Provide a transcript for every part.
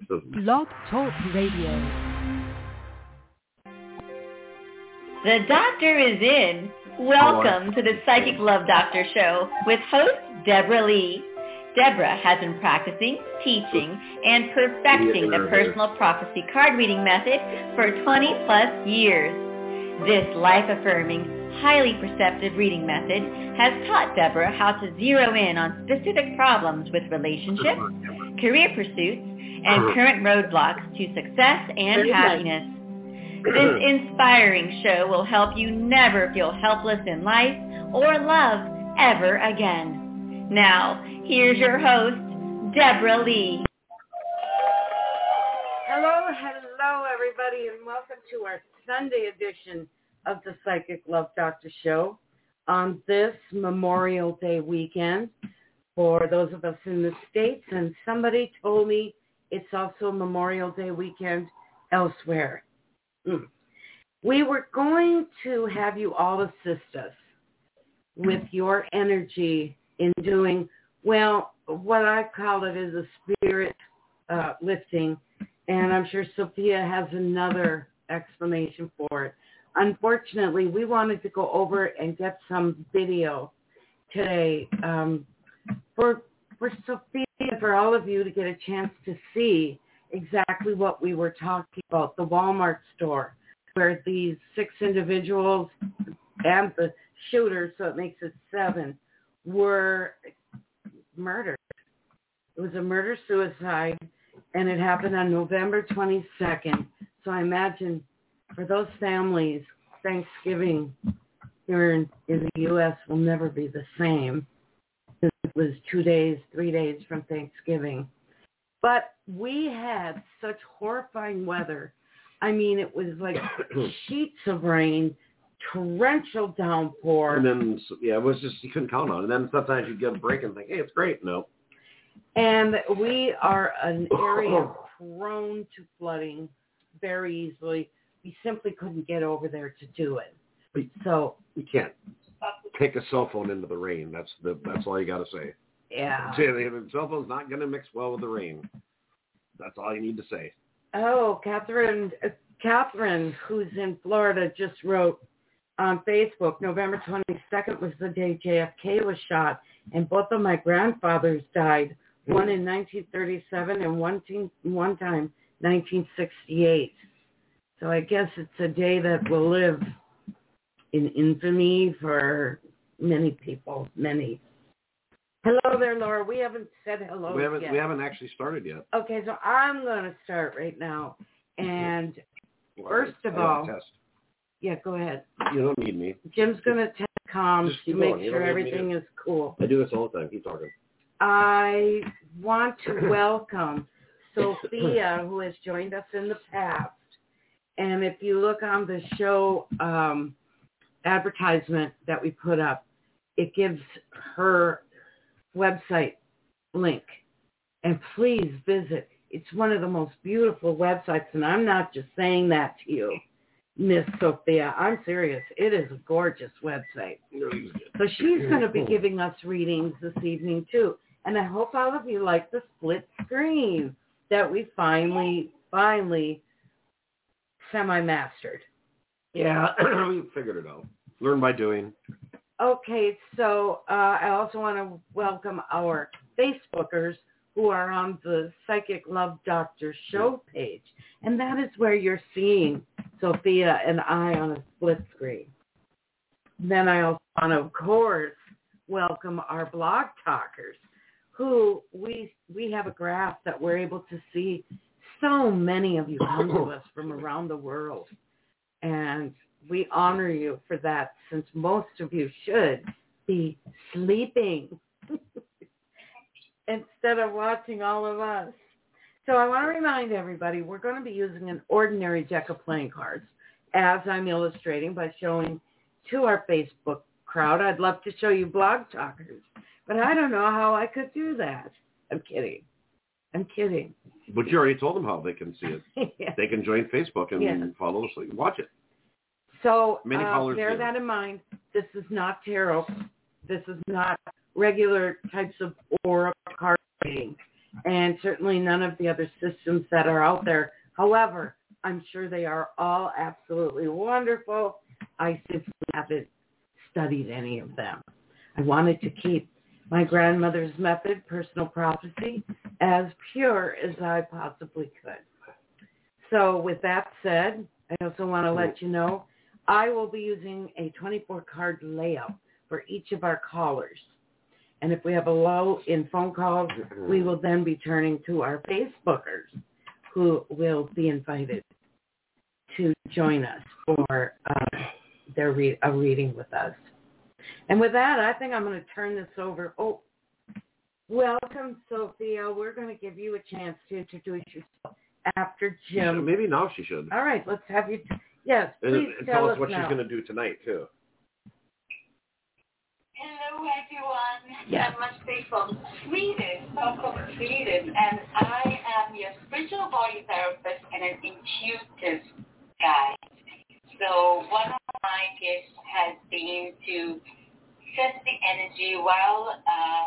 Blog Talk Radio. The doctor is in. Welcome to the Psychic Love Doctor Show with host Deborah Lee. Deborah has been practicing, teaching, and perfecting the personal prophecy card reading method for 20 plus years. This life-affirming, highly perceptive reading method has taught Deborah how to zero in on specific problems with relationships, career pursuits, and current roadblocks to success and happiness. This inspiring show will help you never feel helpless in life or love ever again. Now, here's your host, Deborah Lee. Hello, everybody, and welcome to our Sunday edition of the Psychic Love Doctor Show on this Memorial Day weekend for those of us in the States. And somebody told me it's also Memorial Day weekend elsewhere. We were going to have you all assist us with your energy in doing, well, what I call it is a spirit lifting, and I'm sure Sophia has another explanation for it. Unfortunately, we wanted to go over and get some video today for Sophia and for all of you to get a chance to see exactly what we were talking about, the Walmart store, where these 6 individuals and the shooter, so it makes it 7, were murdered. It was a murder-suicide, and it happened on November 22nd. So I imagine for those families, Thanksgiving here in the U.S. will never be the same. It was 2 days, 3 days from Thanksgiving. But we had such horrifying weather. I mean, it was like sheets of rain, torrential downpour. And then, it was just, you couldn't count on it. And then sometimes you get a break and think, hey, it's great. No. And we are an area prone to flooding very easily. We simply couldn't get over there to do it. So you can't take a cell phone into the rain. That's all you got to say. Yeah. The cell phone's not going to mix well with the rain. That's all you need to say. Oh, Catherine, who's in Florida, just wrote on Facebook, November 22nd was the day JFK was shot, and both of my grandfathers died, one in 1937 and one time 1968. So I guess it's a day that will live in infamy for many people, many. Hello there, Laura. We haven't said hello yet. We haven't actually started yet. Okay, so I'm going to start right now. And first of all, yeah, go ahead. You don't need me. Jim's going to test comms to make sure everything is cool. I do this all the time. Keep talking. I want to welcome Sophia, who has joined us in the past. And if you look on the show advertisement that we put up, it gives her website link. And please visit. It's one of the most beautiful websites, and I'm not just saying that to you, Miss Sophia. I'm serious. It is a gorgeous website. So she's going to be giving us readings this evening, too. And I hope all of you like the split screen that we finally semi-mastered. Yeah, we figured it out. Learn by doing. Okay, so I also want to welcome our Facebookers who are on the Psychic Love Doctor show page. And that is where you're seeing Sophia and I on a split screen. Then I also want to, of course, welcome our blog talkers, who we have a graph that we're able to see so many of you come to us from around the world. And we honor you for that, since most of you should be sleeping instead of watching all of us. So I want to remind everybody, we're going to be using an ordinary deck of playing cards, as I'm illustrating by showing to our Facebook crowd. I'd love to show you blog talkers, but I don't know how I could do that. I'm kidding. But you already told them how they can see it. Yeah. They can join Facebook and follow us, so you can watch it. So bear that in mind. This is not tarot. This is not regular types of aura card reading. and certainly none of the other systems that are out there. However, I'm sure they are all absolutely wonderful. I simply haven't studied any of them. I wanted to keep my grandmother's method, personal prophecy, as pure as I possibly could. So with that said, I also want to let you know I will be using a 24-card layout for each of our callers. And if we have a lull in phone calls, we will then be turning to our Facebookers who will be invited to join us for a reading with us. And with that, I think I'm going to turn this over. Oh, welcome, Sophia. We're going to give you a chance to introduce yourself after Jim. Maybe now she should. All right, let's have you. Yes, please and tell us what now. she's going to do tonight, too. Hello, everyone. Yes. Namaste from Sweden, Stockholm, Sweden. And I am your spiritual body therapist and an intuitive guide. So one of my gifts has been to set the energy while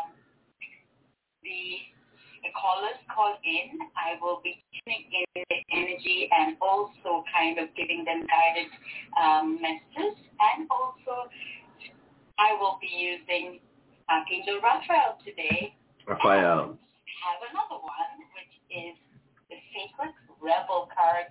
the callers call in. I will be tuning in the energy and also kind of giving them guided messages. And also I will be using Archangel Raphael today. Raphael. Have another one, which is the Sacred Rebel cards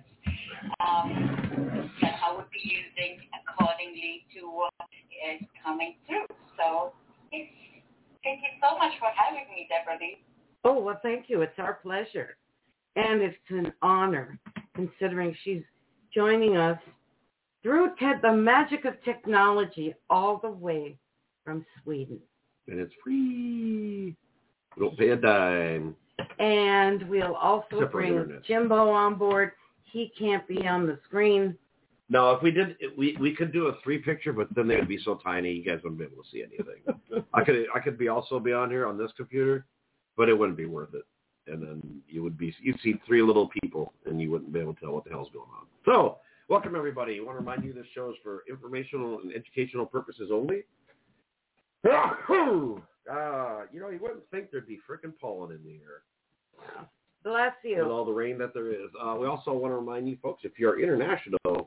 that I would be using accordingly to what is coming through. So thank you so much for having me, Deborah Lee. Oh, well, thank you. It's our pleasure. And it's an honor, considering she's joining us through the magic of technology all the way from Sweden. And it's free. We don't pay a dime. And we'll also bring Jimbo on board. He can't be on the screen. No, if we did, we could do a 3-picture, but then they would be so tiny you guys wouldn't be able to see anything. I could also be on here on this computer, but it wouldn't be worth it. And then you'd see 3 little people, and you wouldn't be able to tell what the hell's going on. So, welcome everybody. I want to remind you this show is for informational and educational purposes only. You wouldn't think there'd be frickin' pollen in the air. Bless you. With all the rain that there is. We also want to remind you folks, if you're international,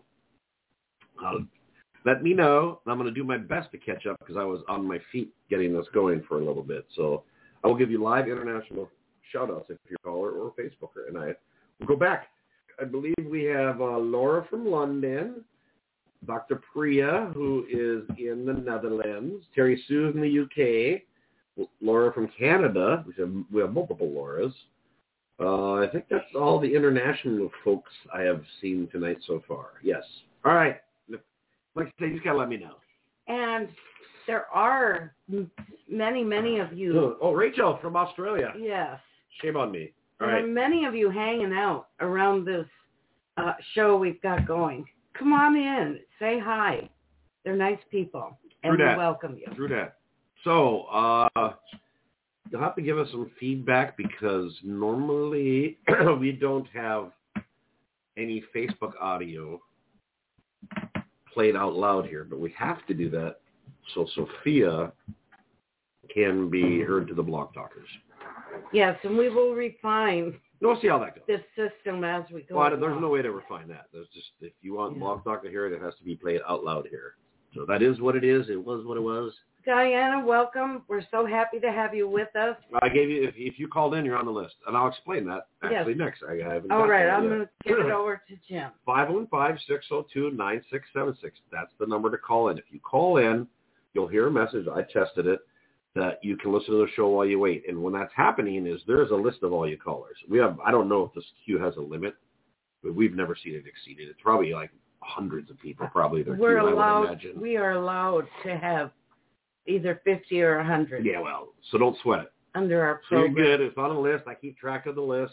let me know. I'm going to do my best to catch up because I was on my feet getting this going for a little bit. So I will give you live international shout-outs if you're a caller or a Facebooker. And I will go back. I believe we have Laura from London, Dr. Priya, who is in the Netherlands, Terry Sue in the UK, Laura from Canada. We have multiple Lauras. I think that's all the international folks I have seen tonight so far. Yes. All right. Like I say, you just got to let me know. And there are many, many of you. Oh, Rachel from Australia. Yes. Shame on me. All there right. are many of you hanging out around this show we've got going. Come on in. Say hi. They're nice people. And we welcome you. Through that. So, you'll have to give us some feedback because normally we don't have any Facebook audio played out loud here, but we have to do that so Sophia can be heard to the Blog Talkers. Yes, and we will refine we'll see how that goes. This system as we go. Well, there's no way to refine that. There's just, if you want Blog Talk to hear it, it has to be played out loud here. So that is what it is. It was what it was. Diana, welcome. We're so happy to have you with us. I gave you, if you called in, you're on the list. And I'll explain that actually next. I haven't All right, I'm going to give it over to Jim. 515-602-9676. That's the number to call in. If you call in, you'll hear a message. I tested it, that you can listen to the show while you wait. And when that's happening is there's a list of all you callers. We have, I don't know if this queue has a limit, but we've never seen it exceeded. It's probably like hundreds of people probably. I would imagine. We are allowed to have either 50 or 100. Yeah, well, so don't sweat it. Under our program. So you're good. It's on a list. I keep track of the list.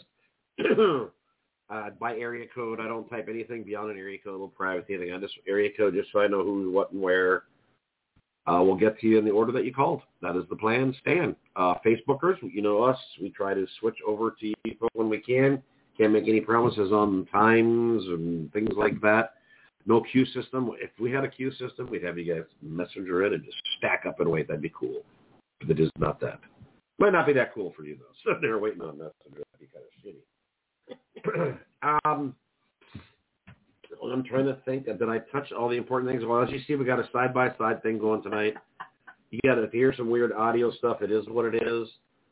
By area code, I don't type anything beyond an area code, a little private anything. I just area code just so I know who, what, and where. We'll get to you in the order that you called. That is the plan. Stan. Facebookers, you know us. We try to switch over to people when we can. Can't make any promises on times and things like that. No queue system. If we had a queue system, we'd have you guys messenger in and just stack up and wait. That'd be cool. But it is not that. Might not be that cool for you, though. So they're waiting on that to be kind of shitty. I'm trying to think. Did I touch all the important things? Well, as you see, we got a side-by-side thing going tonight. You got to hear some weird audio stuff. It is what it is.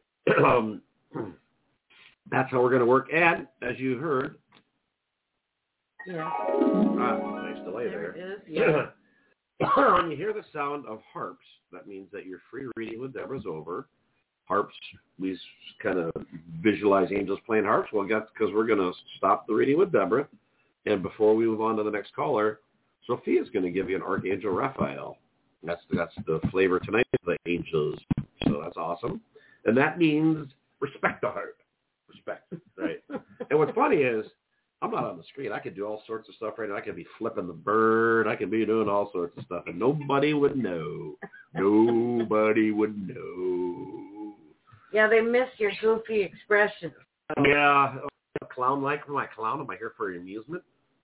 That's how we're going to work. And, as you heard... Yeah. Nice delay there. It is, yeah. When you hear the sound of harps, that means that your free reading with Deborah's over. Harps, we kind of visualize angels playing harps. Well, that's because we're going to stop the reading with Deborah. And before we move on to the next caller, Sophia's going to give you an Archangel Raphael. That's the flavor tonight of the angels. So that's awesome. And that means respect the heart. Respect, right? And what's funny is, I'm not on the screen. I could do all sorts of stuff right now. I could be flipping the bird. I could be doing all sorts of stuff, and nobody would know. Nobody would know. Yeah, they missed your goofy expression. Yeah, clown-like. Am I a clown? Am I here for your amusement?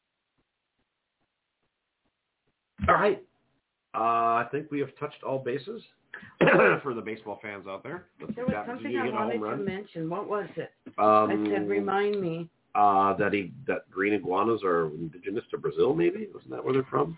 All right. I think we have touched all bases for the baseball fans out there. There was something I wanted to mention. What was it? I said, remind me. That green iguanas are indigenous to Brazil, maybe? Wasn't that where they're from?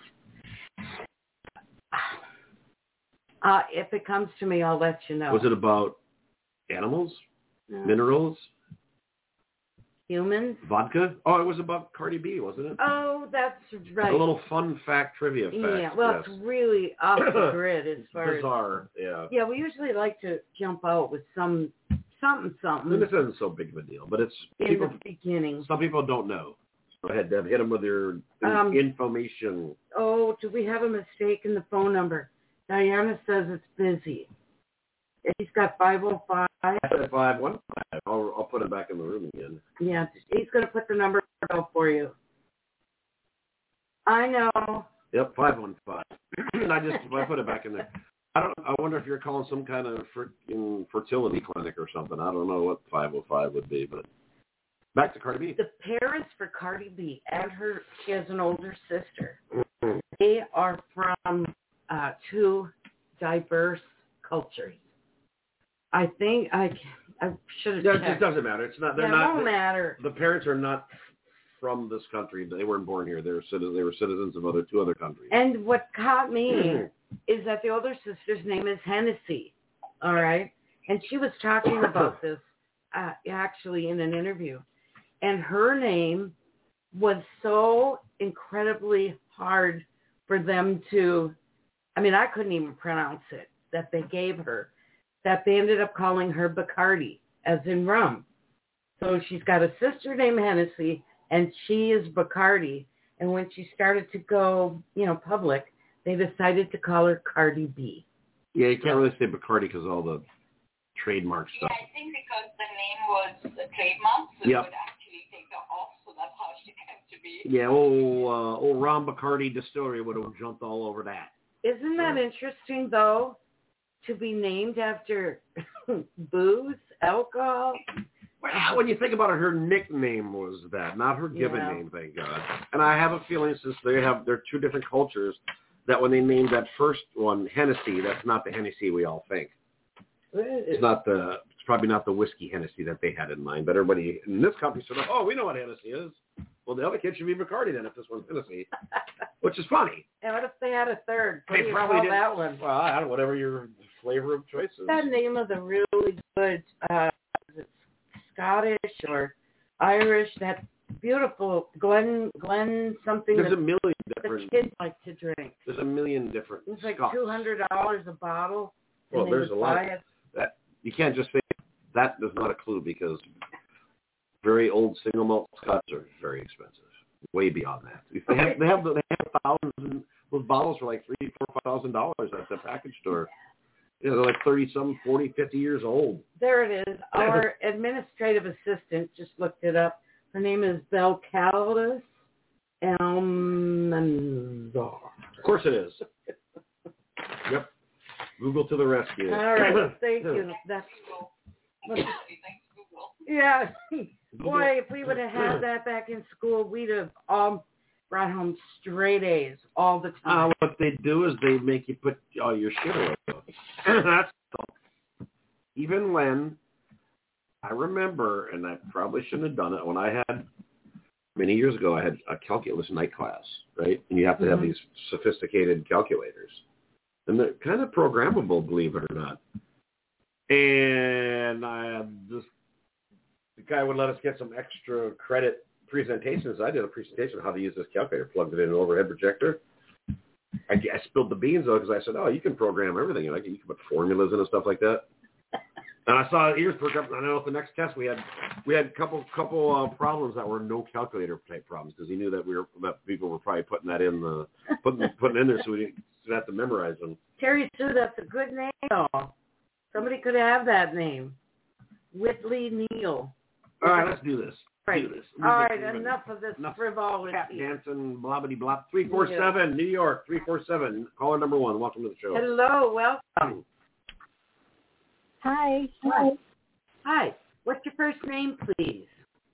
If it comes to me, I'll let you know. Was it about animals? No. Minerals? Humans? Vodka? Oh, it was about Cardi B, wasn't it? Oh, that's right. A little fun fact, trivia fact. Yeah, well, yes. It's really off the grid as far bizarre, yeah. Yeah, we usually like to jump out with something. And this isn't so big of a deal, but it's... In the beginning. Some people don't know. Go ahead, Deb. Hit them with your information. Oh, do we have a mistake in the phone number? Diana says it's busy. He's got 505. 515. I'll put it back in the room again. Yeah, he's going to put the number out for you. I know. Yep, 515. I put it back in there. I wonder if you're calling some kind of freaking fertility clinic or something. I don't know what 505 would be, but back to Cardi B. The parents for Cardi B and she has an older sister. They are from two diverse cultures. I think I should have checked. It doesn't matter. It's not. They're It not. Won't matter. The parents are not from this country. They weren't born here. They were citizens of two other countries. And what caught me is that the older sister's name is Hennessy. All right, and she was talking about this actually in an interview, and her name was so incredibly hard for them to. I mean, I couldn't even pronounce it. That they gave her. That they ended up calling her Bacardi, as in rum. So she's got a sister named Hennessy, and she is Bacardi. And when she started to go, public, they decided to call her Cardi B. Yeah, you can't really say Bacardi because all the trademark stuff. Yeah, I think because the name was a trademark, so it would actually take her off, so that's how she came to be. Yeah, old Ron Bacardi Distillery would have jumped all over that. Isn't that interesting, though? To be named after booze, alcohol. Well, when you think about it, her nickname was that, not her given name, thank God. And I have a feeling since they're two different cultures, that when they named that first one Hennessy, that's not the Hennessy we all think. It's probably not the whiskey Hennessy that they had in mind. But everybody in this company said, "Oh, we know what Hennessy is." Well, the other kid should be Bacardi then if this one's Hennessy, which is funny. And what if they had a third? What They do you probably call did that one? Well, I don't know, whatever your flavor of choice is. That name of the really good, is it Scottish or Irish? That beautiful Glen something. There's a million different. The kids like to drink. There's a million different. It's like Scots. $200 a bottle. Well, there's a lot. That you can't just say that is not a clue because very old single malt Scots are very expensive, way beyond that. They have thousands, and those bottles for like $3,000, $4,000, $5,000 at the package store. They're like 30-some, 40, 50 years old. There it is. Our administrative assistant just looked it up. Her name is Belcaldus Almanzar. Of course it is. Yep. Google to the rescue. All right. Thank you. That's yeah. Boy, if we would have had that back in school, we'd have all brought home straight A's all the time. What they do is they make you put all your shit away. That's even when I remember, and I probably shouldn't have done it, when I had, many years ago, I had a calculus night class, right? And you have to have these sophisticated calculators. And they're kind of programmable, believe it or not. And the guy would let us get some extra credit presentations. I did a presentation on how to use this calculator, plugged it in an overhead projector. I spilled the beans, though, because I said, you can program everything. You can put formulas in and stuff like that. And I saw ears perk up. And I know at the next test we had a couple problems that were no calculator type problems, because he knew that people were probably putting that in putting in there, so we didn't have to memorize them. Terry Sue, that's a good name, though. Somebody could have that name. Whitley Neal. All right, let's do this. Right. Do this. All right, enough of this frivolity. Tap dancing, blobbity blop. 347, New York, 347. Caller number 1. Welcome to the show. Hello, welcome. Hi. Hi. What's your first name, please?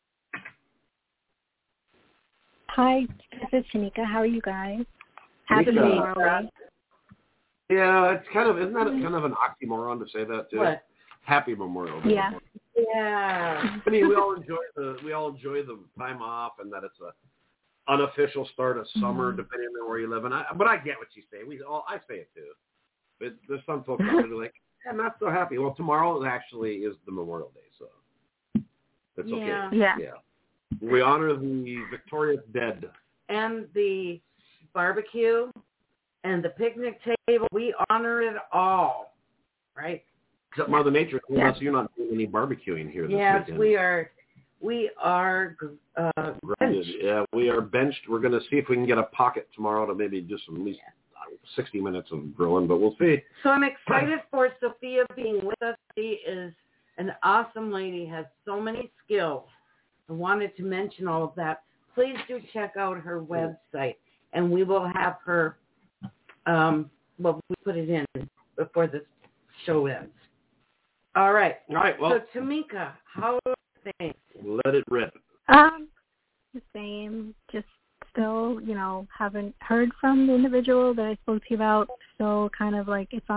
Hi, this is Shanika. How are you guys? Happy Memorial Day. Yeah, it's isn't that kind of an oxymoron to say that too? What? Happy Memorial Day. Yeah. I mean, we all enjoy the time off, and that it's a unofficial start of summer, depending on where you live. But I get what you say. I say it too. But there's some folks out there like, I'm not so happy. Well, tomorrow actually is the Memorial Day, so it's okay. Yeah. We honor the victorious dead. And the barbecue and the picnic table, we honor it all, right? Except Mother Nature told us you're not doing any barbecuing here this weekend. Yes, we are benched. Yeah, we are benched. We're going to see if we can get a pocket tomorrow to maybe do some at least 60 minutes of grilling, but we'll see. So I'm excited for Sophia being with us. She is an awesome lady, has so many skills. I wanted to mention all of that. Please do check out her website, and we will have her, we put it in before the show ends. All right. Well, so Tamika, how are things? Let it rip. The same. Just still, haven't heard from the individual that I spoke to you about. So kind of like it's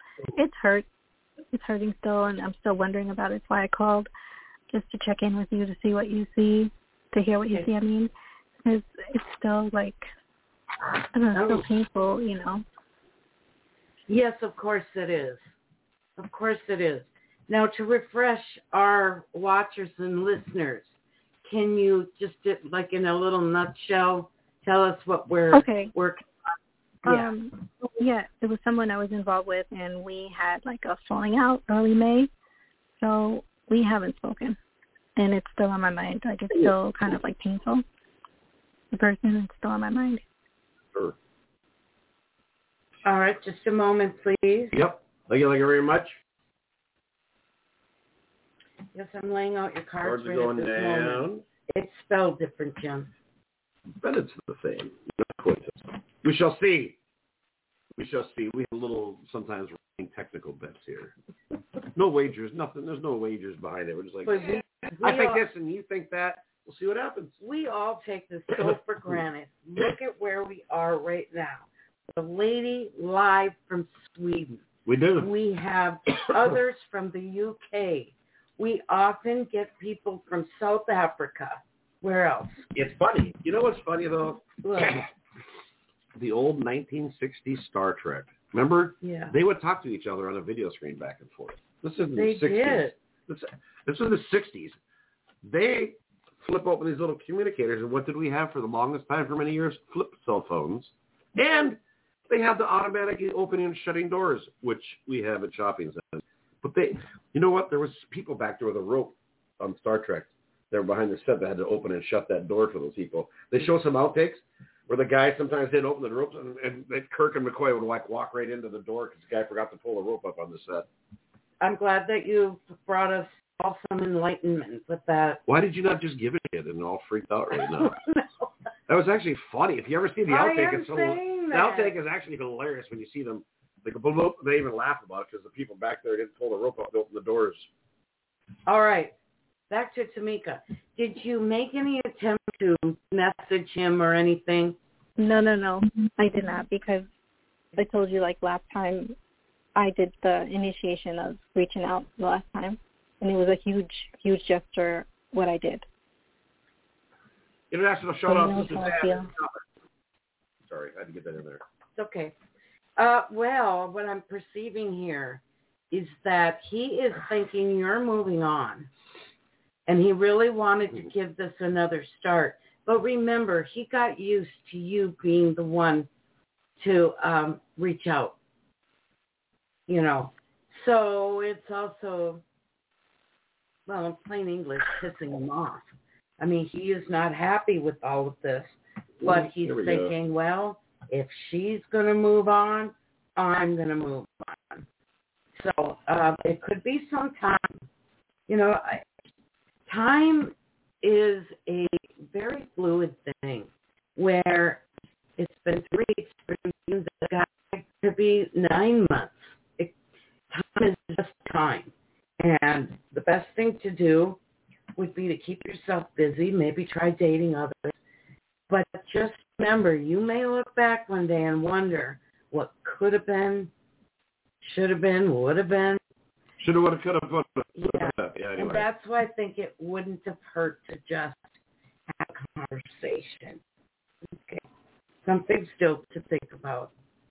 hurting still, and I'm still wondering about it. That's why I called, just to check in with you to see what you see, to hear what you see. I mean, because it's still like, I don't know, still painful, Yes, of course it is. Of course it is. Now, to refresh our watchers and listeners, can you just, like in a little nutshell, tell us what we're working on? Yeah, it was someone I was involved with, and we had like a falling out early May, so we haven't spoken, and it's still on my mind. Like it's still kind of like painful. The person is still on my mind. Sure. All right, just a moment, please. Yep. Thank you very much. Yes, I'm laying out your cards right going at this down. moment. It's spelled different, Jim. But it's the same. We shall see. We have a little, sometimes, technical bets here. No wagers, nothing. There's no wagers behind it. We're just like, I think this and you think that. We'll see what happens. We all take this so for granted. Look at where we are right now. The lady live from Sweden. We do. We have others from the UK. We often get people from South Africa. Where else? It's funny. You know what's funny, though? What? The old 1960s Star Trek. Remember? Yeah. They would talk to each other on a video screen back and forth. This is the 60s. Did. This was the 60s. They flip open these little communicators, and what did we have for the longest time for many years? Flip cell phones. And they have the automatically opening and shutting doors, which we have at shopping centers. But you know what? There was people back there with a rope on Star Trek. They were behind the set that had to open and shut that door for those people. They show some outtakes where the guy sometimes didn't open the ropes, and Kirk and McCoy would walk right into the door because the guy forgot to pull the rope up on the set. I'm glad that you brought us all some enlightenment with that. Why did you not just give it a hit and all freaked out right now? No. That was actually funny. If you ever see the outtake, the outtake is actually hilarious when you see them. They even laugh about it because the people back there didn't pull the rope up to open the doors. All right. Back to Tamika. Did you make any attempt to message him or anything? No. I did not, because I told you like last time I did the initiation of reaching out the last time, and it was a huge, huge gesture what I did. International shout-out to Suzanne. Sorry, I had to get that in there. It's okay. Well, what I'm perceiving here is that he is thinking you're moving on, and he really wanted to give this another start. But remember, he got used to you being the one to reach out, you know. So it's also, well, in plain English, pissing him off. I mean, he is not happy with all of this, but he's thinking, well, if she's going to move on, I'm going to move on. So it could be some time. You know, time is a very fluid thing where it's been 3 weeks for you. The guy could be 9 months. Time is just time. And the best thing to do would be to keep yourself busy, maybe try dating others. But just remember, you may look back one day and wonder what could have been, should have been, would have been. Should have, would have, could have, would have. Yeah, anyway. And that's why I think it wouldn't have hurt to just have a conversation. Okay. Something still to think about.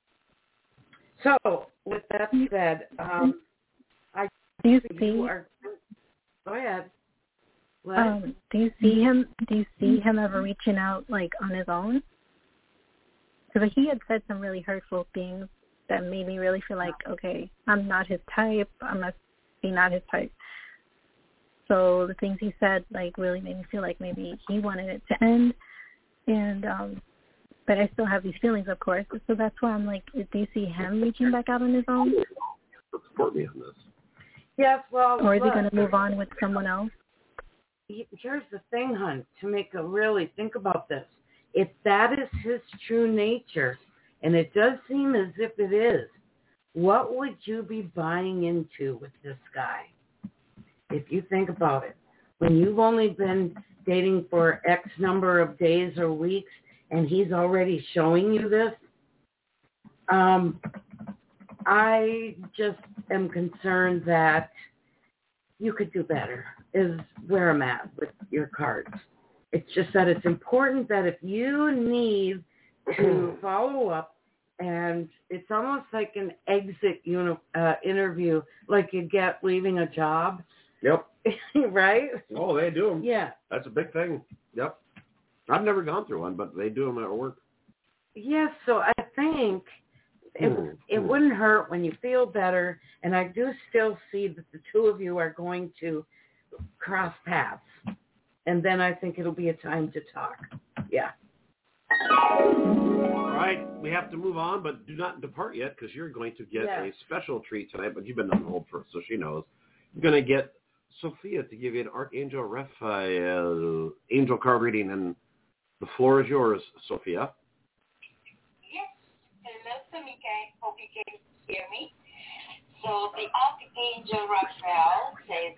So, with that said, do you see? Go ahead. Do you see him? Do you see him ever reaching out like on his own? Because he had said some really hurtful things that made me really feel like, okay, I'm not his type. I must be not his type. So the things he said like really made me feel like maybe he wanted it to end, and but I still have these feelings, of course. So that's why I'm like, do you see him reaching back out on his own? Support me on this. Yes, well, or is he going to move on with someone else? Here's the thing, hon, to make a really think about this. If that is his true nature, and it does seem as if it is, what would you be buying into with this guy? If you think about it, when you've only been dating for X number of days or weeks, and he's already showing you this, I just am concerned that you could do better, is where I'm at with your cards. It's just that it's important that if you need to follow up, and it's almost like an exit interview, like you get leaving a job. Yep. Right? Oh, they do them. Yeah. That's a big thing. Yep. I've never gone through one, but they do them at work. Yes, so I think it wouldn't hurt when you feel better, and I do still see that the two of you are going to cross paths, and then I think it'll be a time to talk. Yeah. All right, we have to move on, but do not depart yet because you're going to get a special treat tonight, but you've been on hold for, so she knows. You're going to get Sophia to give you an Archangel Raphael angel card reading, and the floor is yours, Sophia. Yes. Hello, Tamika. I hope you can hear me. So the Archangel Raphael says,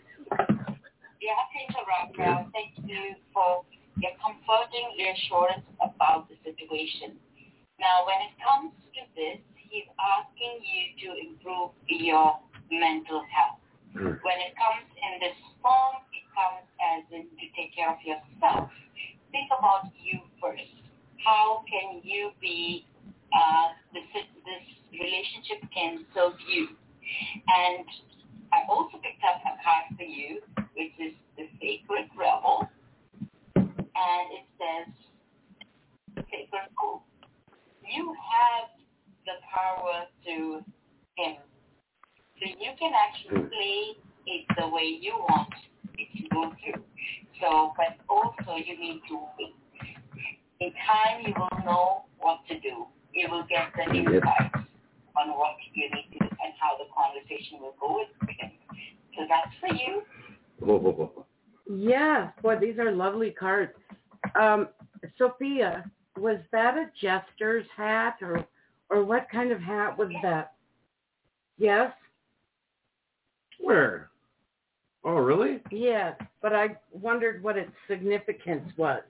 thank you for your comforting reassurance about the situation. Now, when it comes to this, he's asking you to improve your mental health. When it comes in this form, it comes as in to take care of yourself. Think about you first. How can you be, this relationship can serve you? And I also picked up a card for you, which is the Sacred Rebel. And it says, the Sacred Oath. You have the power to him. So you can actually play it the way you want it to go through. So, but also you need to wait. In time, you will know what to do. You will get the insights on what you need to do and how the conversation will go with him. So that's for you. Yeah, boy, these are lovely cards. Sophia, was that a jester's hat, or what kind of hat was that? Yes? Where? Oh, really? Yeah, but I wondered what its significance was.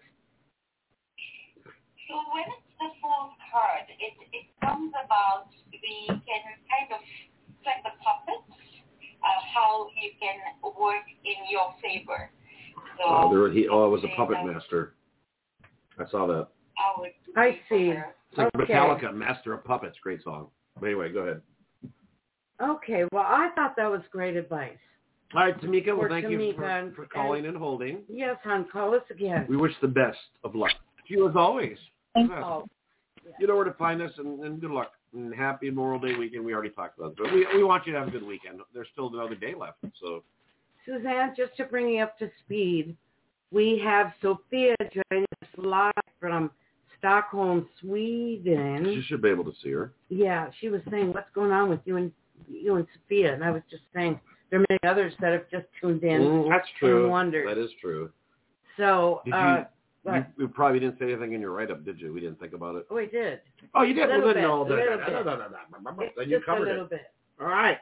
So when it's the full card, it comes about, we can kind of like the puppets, how you can work in your favor. So it was a puppet master. I saw that. I see. It's like Metallica, Master of Puppets. Great song. But anyway, go ahead. Okay, well, I thought that was great advice. All right, Tamika, well, For thank you Tamika for calling and holding. Yes, hon, call us again. We wish the best of luck to you as always. Thank you. You know where to find us, and good luck. And happy Memorial Day weekend. We already talked about it. But we want you to have a good weekend. There's still another day left. So, Suzanne, just to bring you up to speed, we have Sophia joining us live from Stockholm, Sweden. you should be able to see her. Yeah, she was saying, what's going on with you and Sophia? And I was just saying, there are many others that have just tuned in. That's true. And wondered. That is true. So, you probably didn't say anything in your write-up, did you? We didn't think about it. Oh, we did. Oh, you did? A little bit. Then you covered a little it. bit. All right.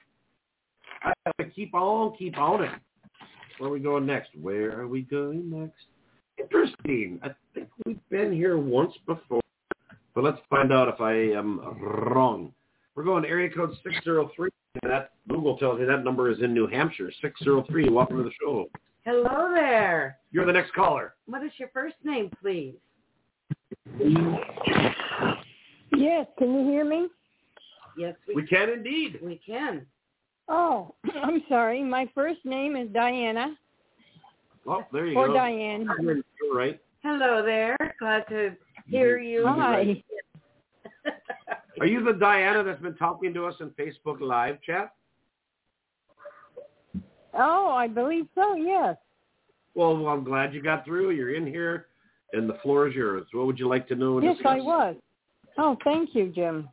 Keep on it. Where are we going next? Where are we going next? Interesting. I think we've been here once before. But let's find out if I am wrong. We're going to area code 603. That Google tells me that number is in New Hampshire. 603. Welcome to the show. Hello there. You're the next caller. What is your first name, please? Yes, can you hear me? Yes, we can indeed. We can. Oh, I'm sorry. My first name is Diana. Oh, there you or go. Or Diane. You're right. Hello there. Glad to hear you. Hi. Are you the Diana that's been talking to us in Facebook Live chat? Oh, I believe so, yes. Well, I'm glad you got through. You're in here, and the floor is yours. What would you like to know? Yes, I was. Oh, thank you, Jim.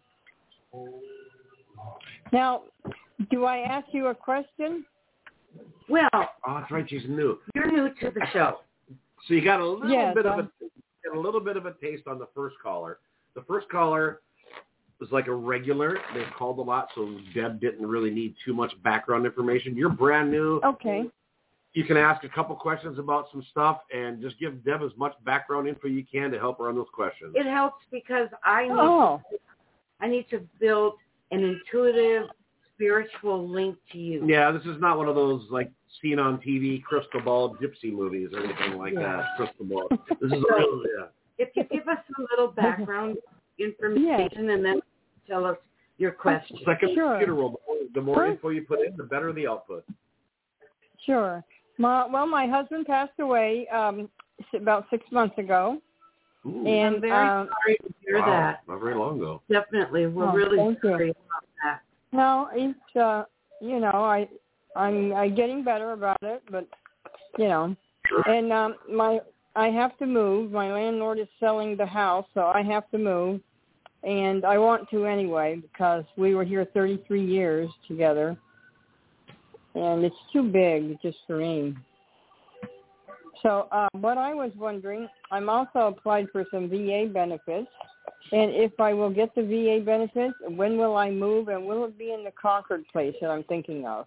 Now, do I ask you a question? Well, that's right. She's new. You're new to the show, so you got a little bit of a taste on the first caller. The first caller was like a regular. They called a lot, so Deb didn't really need too much background information. You're brand new. Okay. You can ask a couple questions about some stuff and just give Deb as much background info you can to help her on those questions. It helps because I need to build an intuitive, spiritual link to you. Yeah, this is not one of those like seen on TV crystal ball gypsy movies or anything like that. Crystal ball. This is real. Yeah. If you give us a little background information and then tell us your question. Second computer roll. The more info you put in, the better the output. Sure. My husband passed away about 6 months ago. Ooh. And I'm very sorry to hear that. Not very long ago. Definitely. We're really sorry about that. No, it's, I'm getting better about it, but, and I have to move. My landlord is selling the house, so I have to move. And I want to anyway because we were here 33 years together. And it's too big just for me. So what I was wondering, I'm also applied for some VA benefits. And if I will get the VA benefits, when will I move? And will it be in the Concord place that I'm thinking of?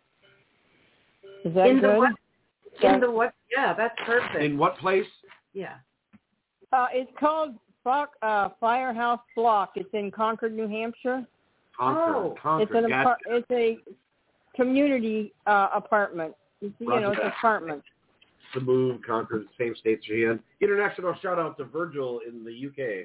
Is that good? In the what? Yeah, that's perfect. In what place? Yeah. It's called Firehouse Block. It's in Concord, New Hampshire. Concord. It's a community apartment. It's apartment. To move, Concord, same states you're in. International shout out to Virgil in the UK.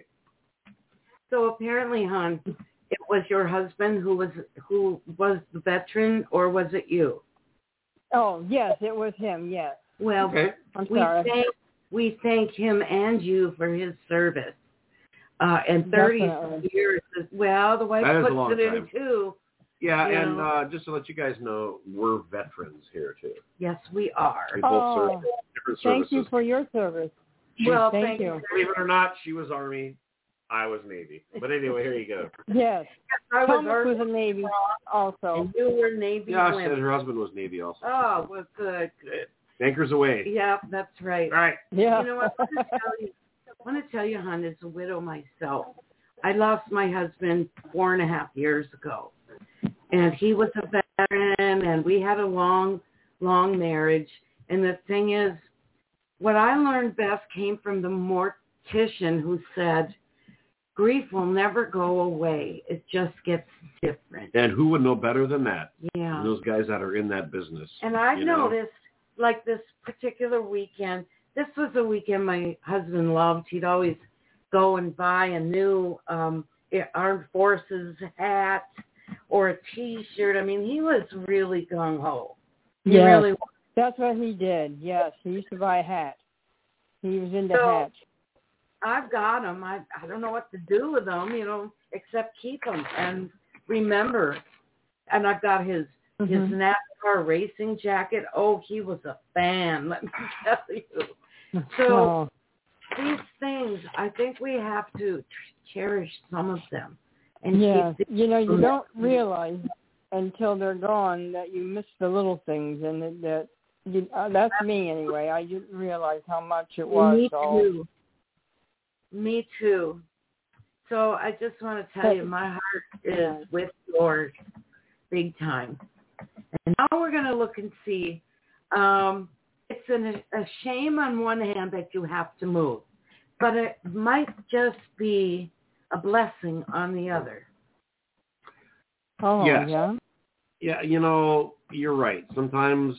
So apparently, hon, it was your husband who was the veteran, or was it you? Oh, yes, it was him. Yes. Well, I'm sorry. We thank him and you for his service. And 30 years as well. The wife puts it in too. Yeah, and just to let you guys know, we're veterans here too. Yes, we are. We both serve different services. Thank you for your service. Well, thank you. Believe it or not, she was Army. I was Navy. But anyway, here you go. Yes. Thomas was a Navy also. And you were Navy. Yeah, she said her husband was Navy also. Oh, well, good. Anchors away. Yeah, that's right. All right. Yeah. You know what? I want to tell you, hon, as a widow myself, I lost my husband 4.5 years ago. And he was a veteran, and we had a long, long marriage. And the thing is, what I learned best came from the mortician who said, grief will never go away. It just gets different. And who would know better than that? Yeah. Those guys that are in that business. And I've noticed, like this particular weekend, this was a weekend my husband loved. He'd always go and buy a new Armed Forces hat or a T-shirt. I mean, he was really gung-ho. Yes, really was. That's what he did. Yes, he used to buy a hat. He was into hats. I've got them. I don't know what to do with them, except keep them and remember. And I've got his NASCAR racing jacket. Oh, he was a fan, let me tell you. So these things, I think we have to cherish some of them. And keep you don't realize until they're gone that you miss the little things, and that's me anyway. I didn't realize how much it was. Me too. So I just want to tell you, my heart is with yours big time. And now we're going to look and see. It's a shame on one hand that you have to move, but it might just be a blessing on the other. Oh, yes. Yeah? Yeah, you're right. Sometimes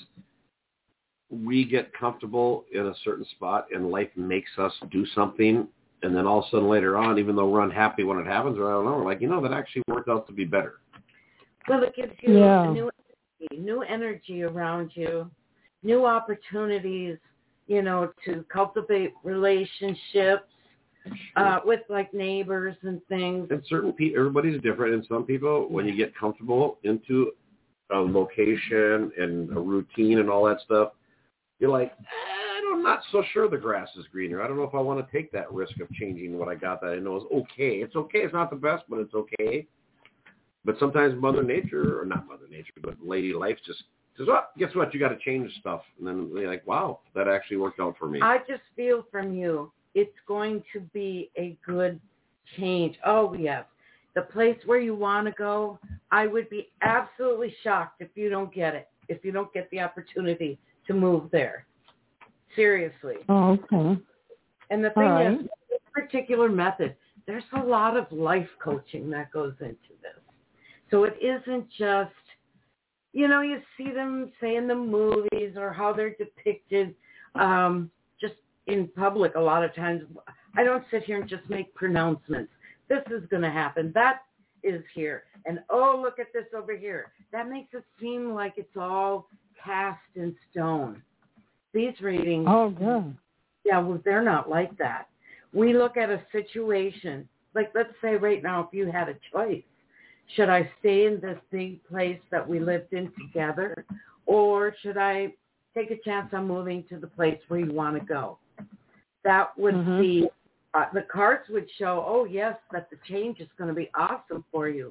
we get comfortable in a certain spot and life makes us do something. And then all of a sudden later on, even though we're unhappy when it happens, or I don't know, we're like, that actually worked out to be better. Well, it gives you a new energy around you, new opportunities, to cultivate relationships with like neighbors and things. And certain people, everybody's different. And some people, when you get comfortable into a location and a routine and all that stuff, you're like, I'm not so sure the grass is greener. I don't know if I want to take that risk of changing what I got that I know is okay. It's okay. It's not the best, but it's okay. But sometimes not Mother Nature, but Lady Life just says, guess what? You got to change stuff. And then they're like, wow, that actually worked out for me. I just feel from you, it's going to be a good change. Oh, yes. The place where you want to go, I would be absolutely shocked if you don't get it, if you don't get the opportunity to move there. Seriously. Oh, okay. And the thing is, this particular method, there's a lot of life coaching that goes into this. So it isn't just, you see them say in the movies or how they're depicted just in public a lot of times. I don't sit here and just make pronouncements. This is going to happen. That is here. And, look at this over here. That makes it seem like it's all cast in stone. These readings, yeah, well, they're not like that. We look at a situation, like let's say right now, if you had a choice, should I stay in this big place that we lived in together, or should I take a chance on moving to the place where you want to go? That would be, the cards would show, yes, that the change is going to be awesome for you.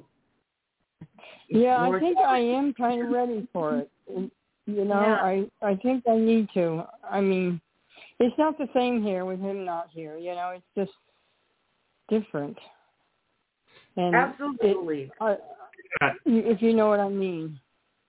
Yeah, I think I am kind of ready for it. I think I need to. I mean, it's not the same here with him not here. It's just different. And absolutely. If you know what I mean.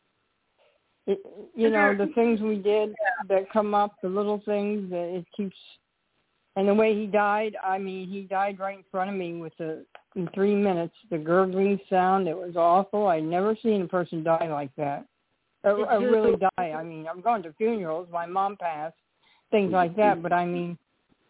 The things we did that come up, the little things, it keeps. And the way he died, he died right in front of me in 3 minutes. The gurgling sound, it was awful. I'd never seen a person die like that. I really die. I've gone to funerals. My mom passed, things like that. But I didn't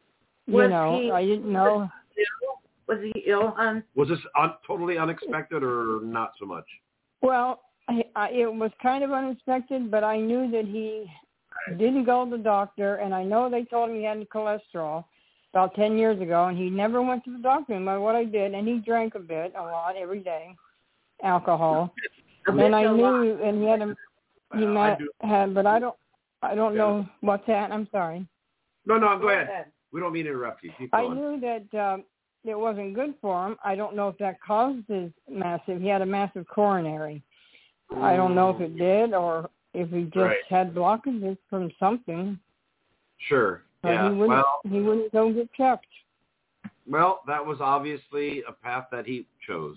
know. Was he ill, hon? Was this totally unexpected or not so much? Well, it was kind of unexpected, but I knew that he didn't go to the doctor, and I know they told him he had cholesterol about 10 years ago, and he never went to the doctor no matter what I did, and he drank a lot every day, alcohol. And I knew, and he had but I don't know what's that. I'm sorry. No, go ahead. We don't mean to interrupt you. Keep going. I knew that it wasn't good for him. I don't know if that caused he had a massive coronary. I don't know if it did or if he just had blockages from something. Sure. Yeah. He wouldn't go get checked. Well, that was obviously a path that he chose.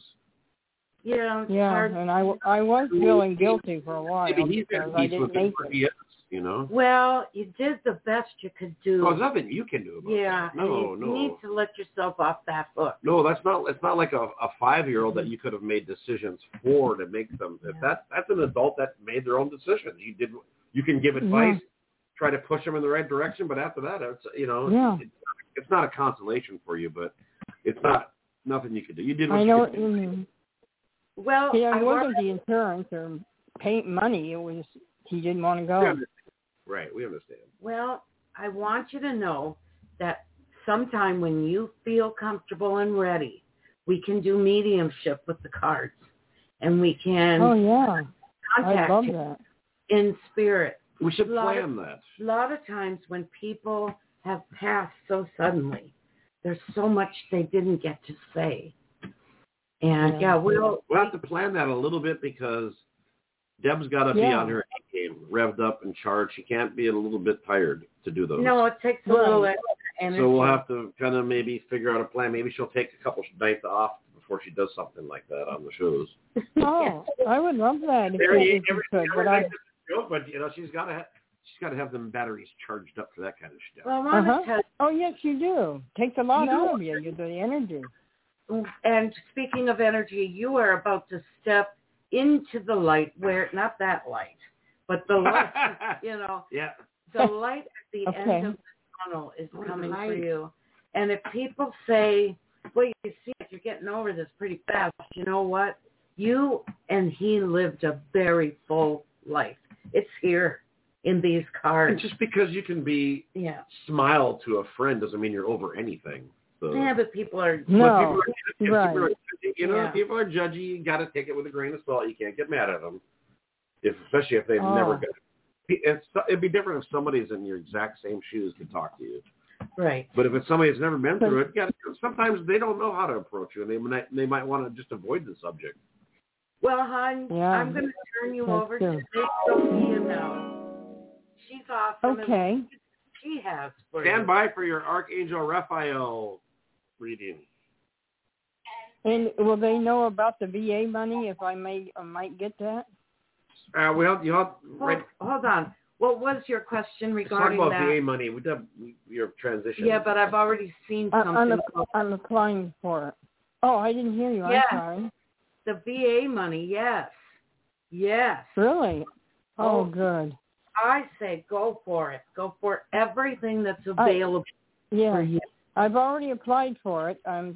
Yeah, and I was feeling guilty for a while Maybe he's because I didn't make it. you know? Well, you did the best you could do. Oh, there's nothing you can do about that. No, you need to let yourself off that hook. No, it's not like a 5-year-old that you could have made decisions for to make them. If that's an adult that made their own decisions. You can give advice, try to push them in the right direction, but after that, it's not a consolation for you, but it's not nothing you could do. You did what you could do. Well, it wasn't the insurance or pay money. It was he didn't want to go. Right, we understand. Well, I want you to know that sometime when you feel comfortable and ready, we can do mediumship with the cards, and we can contact I love you that. in spirit. We should plan that. A lot of times when people have passed so suddenly, there's so much they didn't get to say. And we'll have to plan that a little bit because Deb's got to be on her game, revved up and charged. She can't be a little bit tired to do those. No, it takes a little extra energy. So we'll have to kind of maybe figure out a plan. Maybe she'll take a couple nights off before she does something like that on the shows. Oh, I would love that. But she's got to have them batteries charged up for that kind of stuff. Well, I want to tell you, oh yes, you do. Takes a lot out of you. The energy. And speaking of energy, you are about to step into the light where, not that light, but the light, the light at the end of the tunnel is coming for you. And if people say, well, you see, you're getting over this pretty fast, you know what? You and he lived a very full life. It's here in these cards. And just because you can be smile to a friend doesn't mean you're over anything. So. Yeah, but people are... No, people are people are judgy. You got to take it with a grain of salt. You can't get mad at them, especially if they've never got it. It'd be different if somebody's in your exact same shoes to talk to you. Right. But if it's somebody that's never been through it, sometimes they don't know how to approach you, and they might want to just avoid the subject. Well, hon, I'm going to turn you over to Sophia now. She's awesome. Okay. She has for Stand by for your Archangel Raphael reading. And will they know about the VA money if I might get that? Hold on. What was your question regarding talk about that? VA money. We did your transition. Yeah, but I've already seen something. I'm applying for it. Oh, I didn't hear you. I'm sorry. The VA money, yes. Yes. Really? Oh, good. I say go for it. Go for everything that's available for you. I've already applied for it. And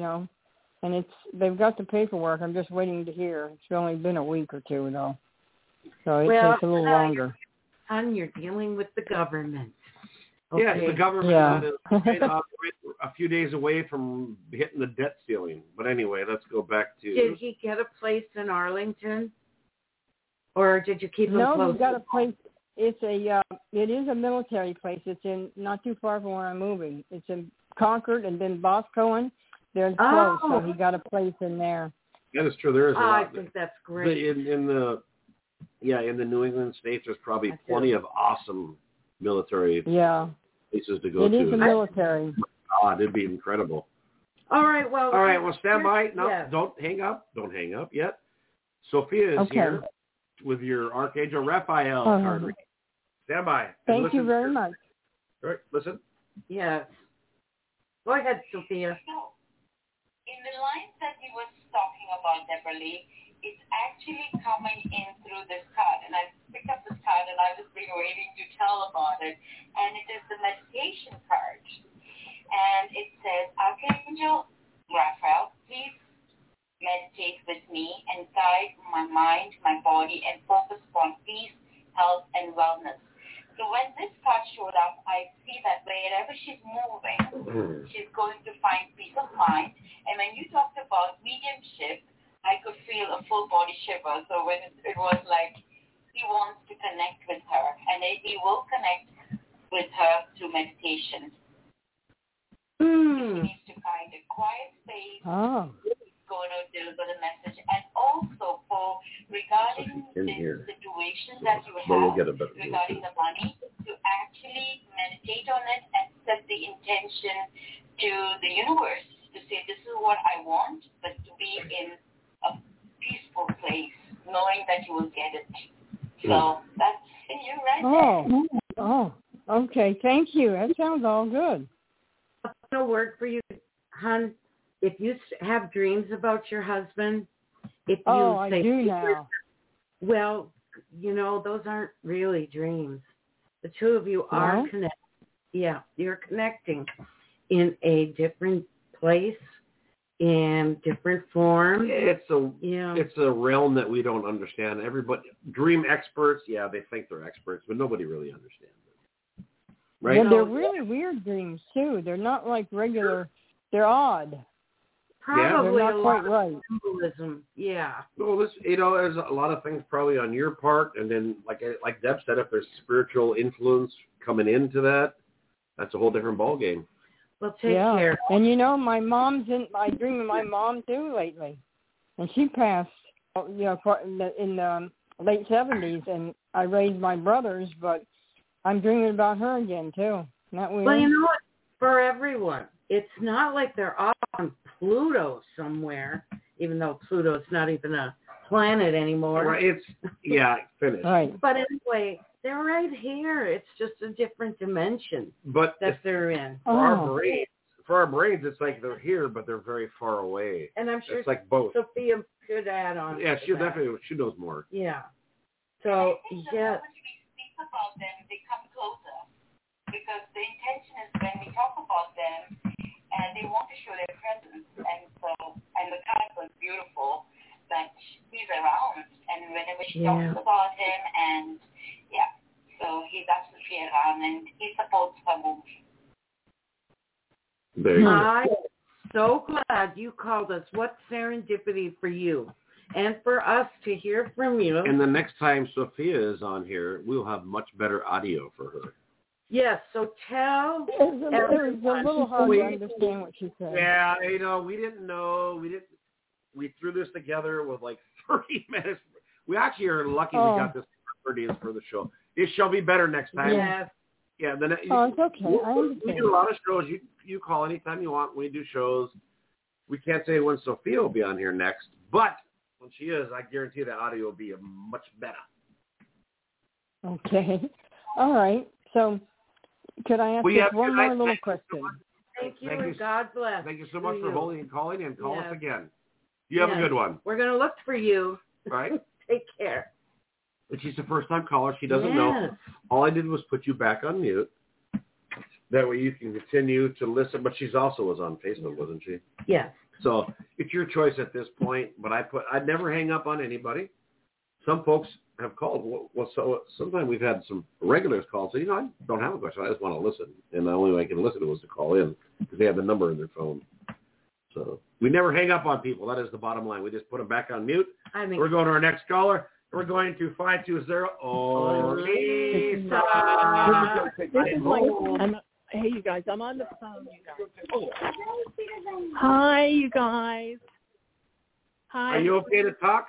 they've got the paperwork. I'm just waiting to hear. It's only been a week or two, though. So it takes a little longer. And you're dealing with the government. Okay. Yeah, the government is a few days away from hitting the debt ceiling. But anyway, let's go back to... Did he get a place in Arlington? Or did you keep him close? No, he got a place. It is a military place. It's in not too far from where I'm moving. It's in Concord and then Boscawen. They're close, so he got a place in there. That is true. There is a lot. I think that's great. In the New England states, there's probably plenty of awesome military places to go to. It is a military. It'd be incredible. All right, well, stand by. No, don't hang up. Don't hang up yet. Sophia is here with your Archangel Raphael card reading. Stand by. Thank you very much. All right, listen. Yes. Go ahead, Sophia. So, in the lines that he was talking about, Deborah Lee, it's actually coming in through this card. And I picked up this card and I was waiting to tell about it. And it is the meditation card. And it says, Archangel Raphael, please meditate with me and guide my mind, my body, and focus on peace, health, and wellness. So when this card showed up, I see that wherever she's moving, she's going to find peace of mind. And when you talked about mediumship, I could feel a full body shiver. So when it was like he wants to connect with her, and he will connect with her through meditation. He needs to find a quiet space. Going to deliver the message, and also for regarding the situation that you have regarding the money, to actually meditate on it and set the intention to the universe to say this is what I want, but to be in a peaceful place, knowing that you will get it. So that's See you right there. Oh, okay. Thank you. That sounds all good. A word for you, hon. If you have dreams about your husband, if you I say, do now. well, those aren't really dreams. The two of you are connected. Yeah, you're connecting in a different place, in different form. It's a realm that we don't understand. Everybody, dream experts, they think they're experts, but nobody really understands it. Right? Well, they're really weird dreams too. They're not like regular. They're odd. Probably they're not quite right. Symbolism. Yeah. Well, there's a lot of things probably on your part, and then like Deb said, if there's spiritual influence coming into that, that's a whole different ballgame. Well, take care. And my mom's I dream of my mom too lately, and she passed, in the late 70s, and I raised my brothers, but I'm dreaming about her again too. Isn't that weird? Well, you know what? For everyone, it's not like they're off on Pluto somewhere, even though Pluto's not even a planet anymore. Right? Finished. Right. But anyway, they're right here. It's just a different dimension that they're in. For our brains, it's like they're here, but they're very far away. And I'm sure it's like both. Sophia could add on. Yeah, she knows more. Yeah. So, when we speak about them, they come closer. Because the intention is when we talk about them, and they want to show their presence, and the card was beautiful that he's around, and whenever she talks about him, and so he's absolutely around, and he supports her move. There you go. I'm so glad you called us. What serendipity for you, and for us to hear from you. And the next time Sophia is on here, we'll have much better audio for her. Yes, so tell it was a little hard to understand what she said. Yeah, we didn't know. We threw this together with like 30 minutes. We actually are lucky we got this 30 minutes for the show. It shall be better next time. Yes. Yeah. Then it's okay. I understand. We do a lot of shows. You call anytime you want. We do shows. We can't say when Sophia will be on here next, but when she is, I guarantee the audio will be much better. Okay. All right. So, could I ask just one more little question? Thank you, and God bless. Thank you so much for holding and calling, and call us again. You have a good one. We're going to look for you. Right? Take care. But she's a first-time caller. She doesn't know. All I did was put you back on mute. That way you can continue to listen. But she's also was on Facebook, wasn't she? Yes. So it's your choice at this point. But I'd never hang up on anybody. Some folks have called. Well, so sometimes we've had some regulars call and say, I don't have a question. I just want to listen. And the only way I can listen to was to call in because they have the number in their phone. So we never hang up on people. That is the bottom line. We just put them back on mute. We're going to our next caller. We're going to 520. Oh, Lisa. Hey, you guys. I'm on the phone, you guys. Hi, you guys. Hi. Are you okay to talk?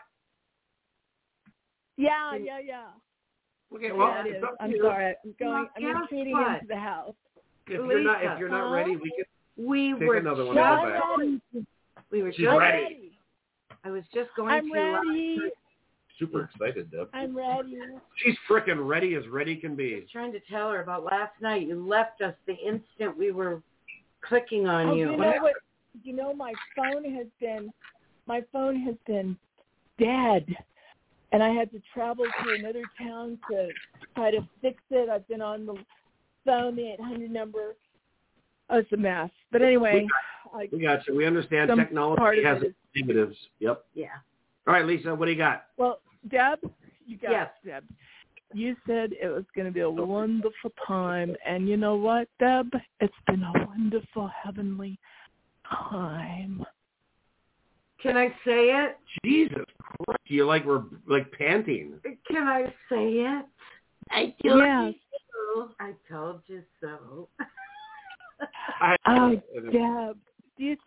Yeah. Okay, well, I'm sorry. I'm retreating into the house. If you're not ready, we can take another one. She's ready. I was just going I'm ready. Super excited, Deb. I'm ready. She's freaking ready as ready can be. I was trying to tell her about last night. You left us the instant we were clicking on you. You know what? My phone has been dead. And I had to travel to another town to try to fix it. I've been on the phone, the 800 number. Oh, it's a mess. But anyway. We got you. We understand technology has its negatives. Yep. Yeah. All right, Lisa, what do you got? Well, Deb, Deb. You said it was going to be a wonderful time. And you know what, Deb? It's been a wonderful, heavenly time. Can I say it? Jesus Christ. We're panting. Can I say it? I told you so. I told you so. Deb, do you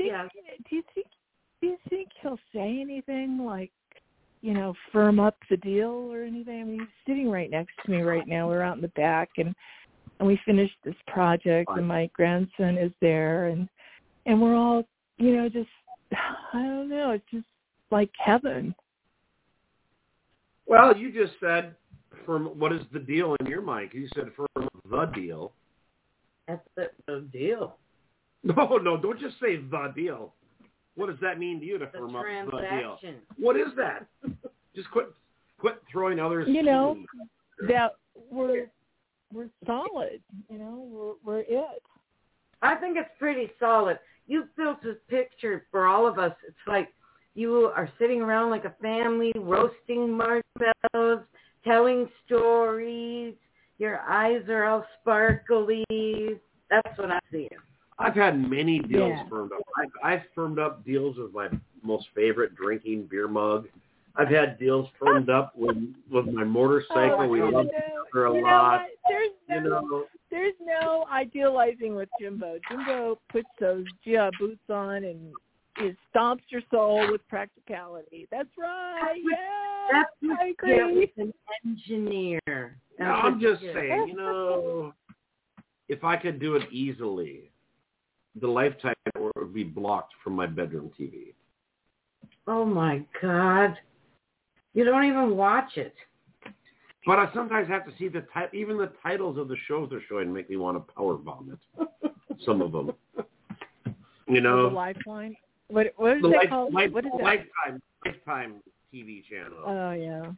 think he'll say anything like, firm up the deal or anything? I mean, he's sitting right next to me right now. We're out in the back, and we finished this project, and my grandson is there, and we're all, just, I don't know, it's just like heaven. Well, you just said what is the deal in your mind? You said firm up the deal. That's the deal. No, don't just say the deal. What does that mean to you to firm up the deal? What is that? Just quit throwing others. That we're solid. We're it. I think it's pretty solid. You've built this picture for all of us. It's like you are sitting around like a family, roasting marshmallows, telling stories. Your eyes are all sparkly. That's what I see. I've had many deals firmed up. I've firmed up deals with my most favorite drinking beer mug. I've had deals firmed up with my motorcycle. We love her a lot. There's no idealizing with Jimbo. Jimbo puts those boots on and stomps your soul with practicality. That's right. I agree. An engineer. No, I'm just saying, if I could do it easily, the Lifetime would be blocked from my bedroom TV. Oh, my God. You don't even watch it. But I sometimes have to see even the titles of the shows they're showing make me want to power vomit. Some of them. The Lifeline? What is it called? What is that? Lifetime TV channel. Oh, yeah.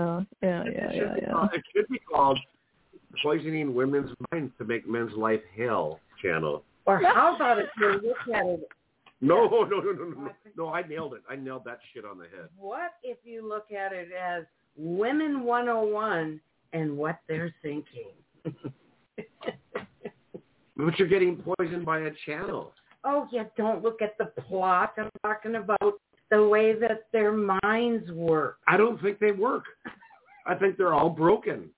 It should be called Poisoning Women's Minds to Make Men's Life Hell channel. Or how about if you look at it? No, I nailed it. I nailed that shit on the head. What if you look at it as Women 101 and what they're thinking? But you're getting poisoned by a channel. Oh, yeah, don't look at the plot. I'm talking about the way that their minds work. I don't think they work. I think they're all broken.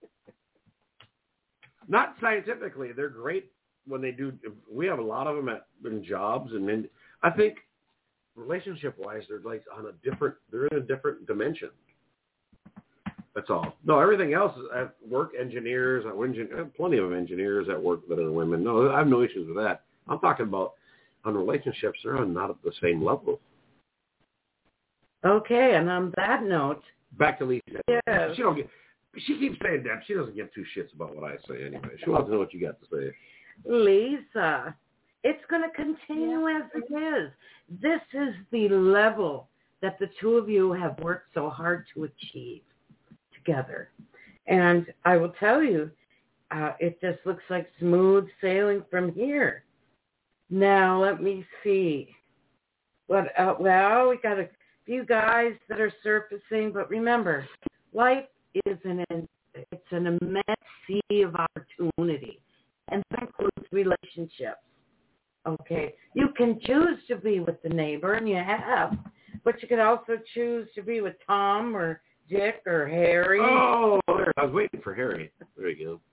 Not scientifically. They're great when they do. We have a lot of them in jobs, and then I think relationship-wise, they're like they're in a different dimension. That's all. No, everything else is at work. Engineers, plenty of engineers at work that are women. No, I have no issues with that. I'm talking about on relationships, they're not at the same level. Okay, and on that note, back to Lisa. Yeah. She keeps saying that. She doesn't give two shits about what I say anyway. She wants to know what you got to say. Lisa, it's going to continue as it is. This is the level that the two of you have worked so hard to achieve together. And I will tell you, it just looks like smooth sailing from here. Now, let me see. We got a few guys that are surfacing, but remember, life is an immense sea of opportunity, and that includes relationships. Okay, you can choose to be with the neighbor, and you have, but you could also choose to be with Tom or Dick or Harry. Oh, I was waiting for Harry. There you go.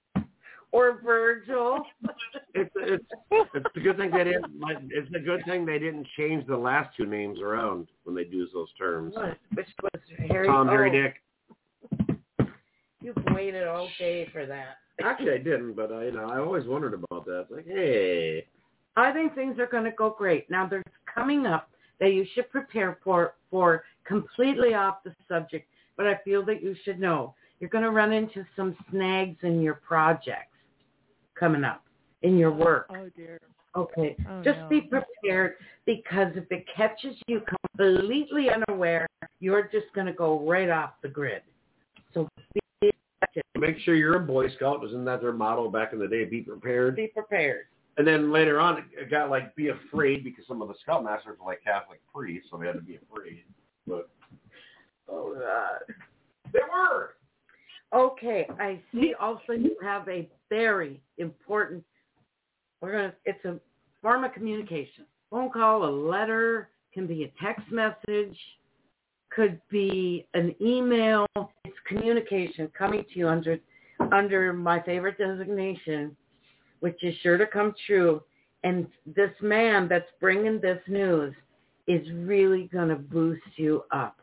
Or Virgil. It's a good thing they didn't. It's a good thing they didn't change the last two names around when they use those terms. What? Which was Harry? Tom, Harry, Dick. You've waited all day for that. Actually, I didn't, but I always wondered about that. Like, hey, I think things are going to go great. Now, there's coming up that you should prepare for completely off the subject, but I feel that you should know. You're going to run into some snags in your projects coming up in your work. Oh, dear. Okay. Just be prepared, because if it catches you completely unaware, you're just going to go right off the grid. So be prepared. Make sure you're a Boy Scout. Isn't that their motto back in the day? Be prepared. Be prepared. And then later on, it got like be afraid, because some of the Scoutmasters were like Catholic priests, so they had to be afraid. But oh God, they were. Okay, I see also you have a very important, it's a form of communication. Phone call, a letter, can be a text message, could be an email. It's communication coming to you under my favorite designation, which is sure to come true. And this man that's bringing this news is really going to boost you up.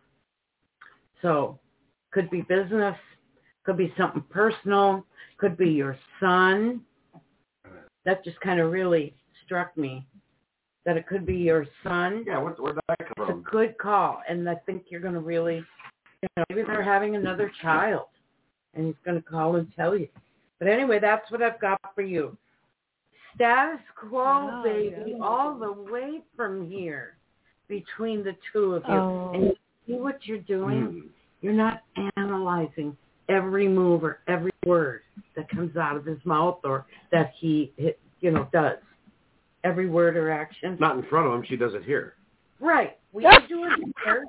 So, could be business. Could be something personal. Could be your son. That just kind of really struck me, that it could be your son. Yeah, where'd that come from? It's a good call, and I think you're going to really, maybe they're having another child. and he's going to call and tell you. But anyway, that's what I've got for you. Status quo, baby, all the way from here between the two of you. And you see what you're doing? You're not analyzing every move or every word that comes out of his mouth or that he, does. Every word or action. Not in front of him. She does it here. Right. We can do it here.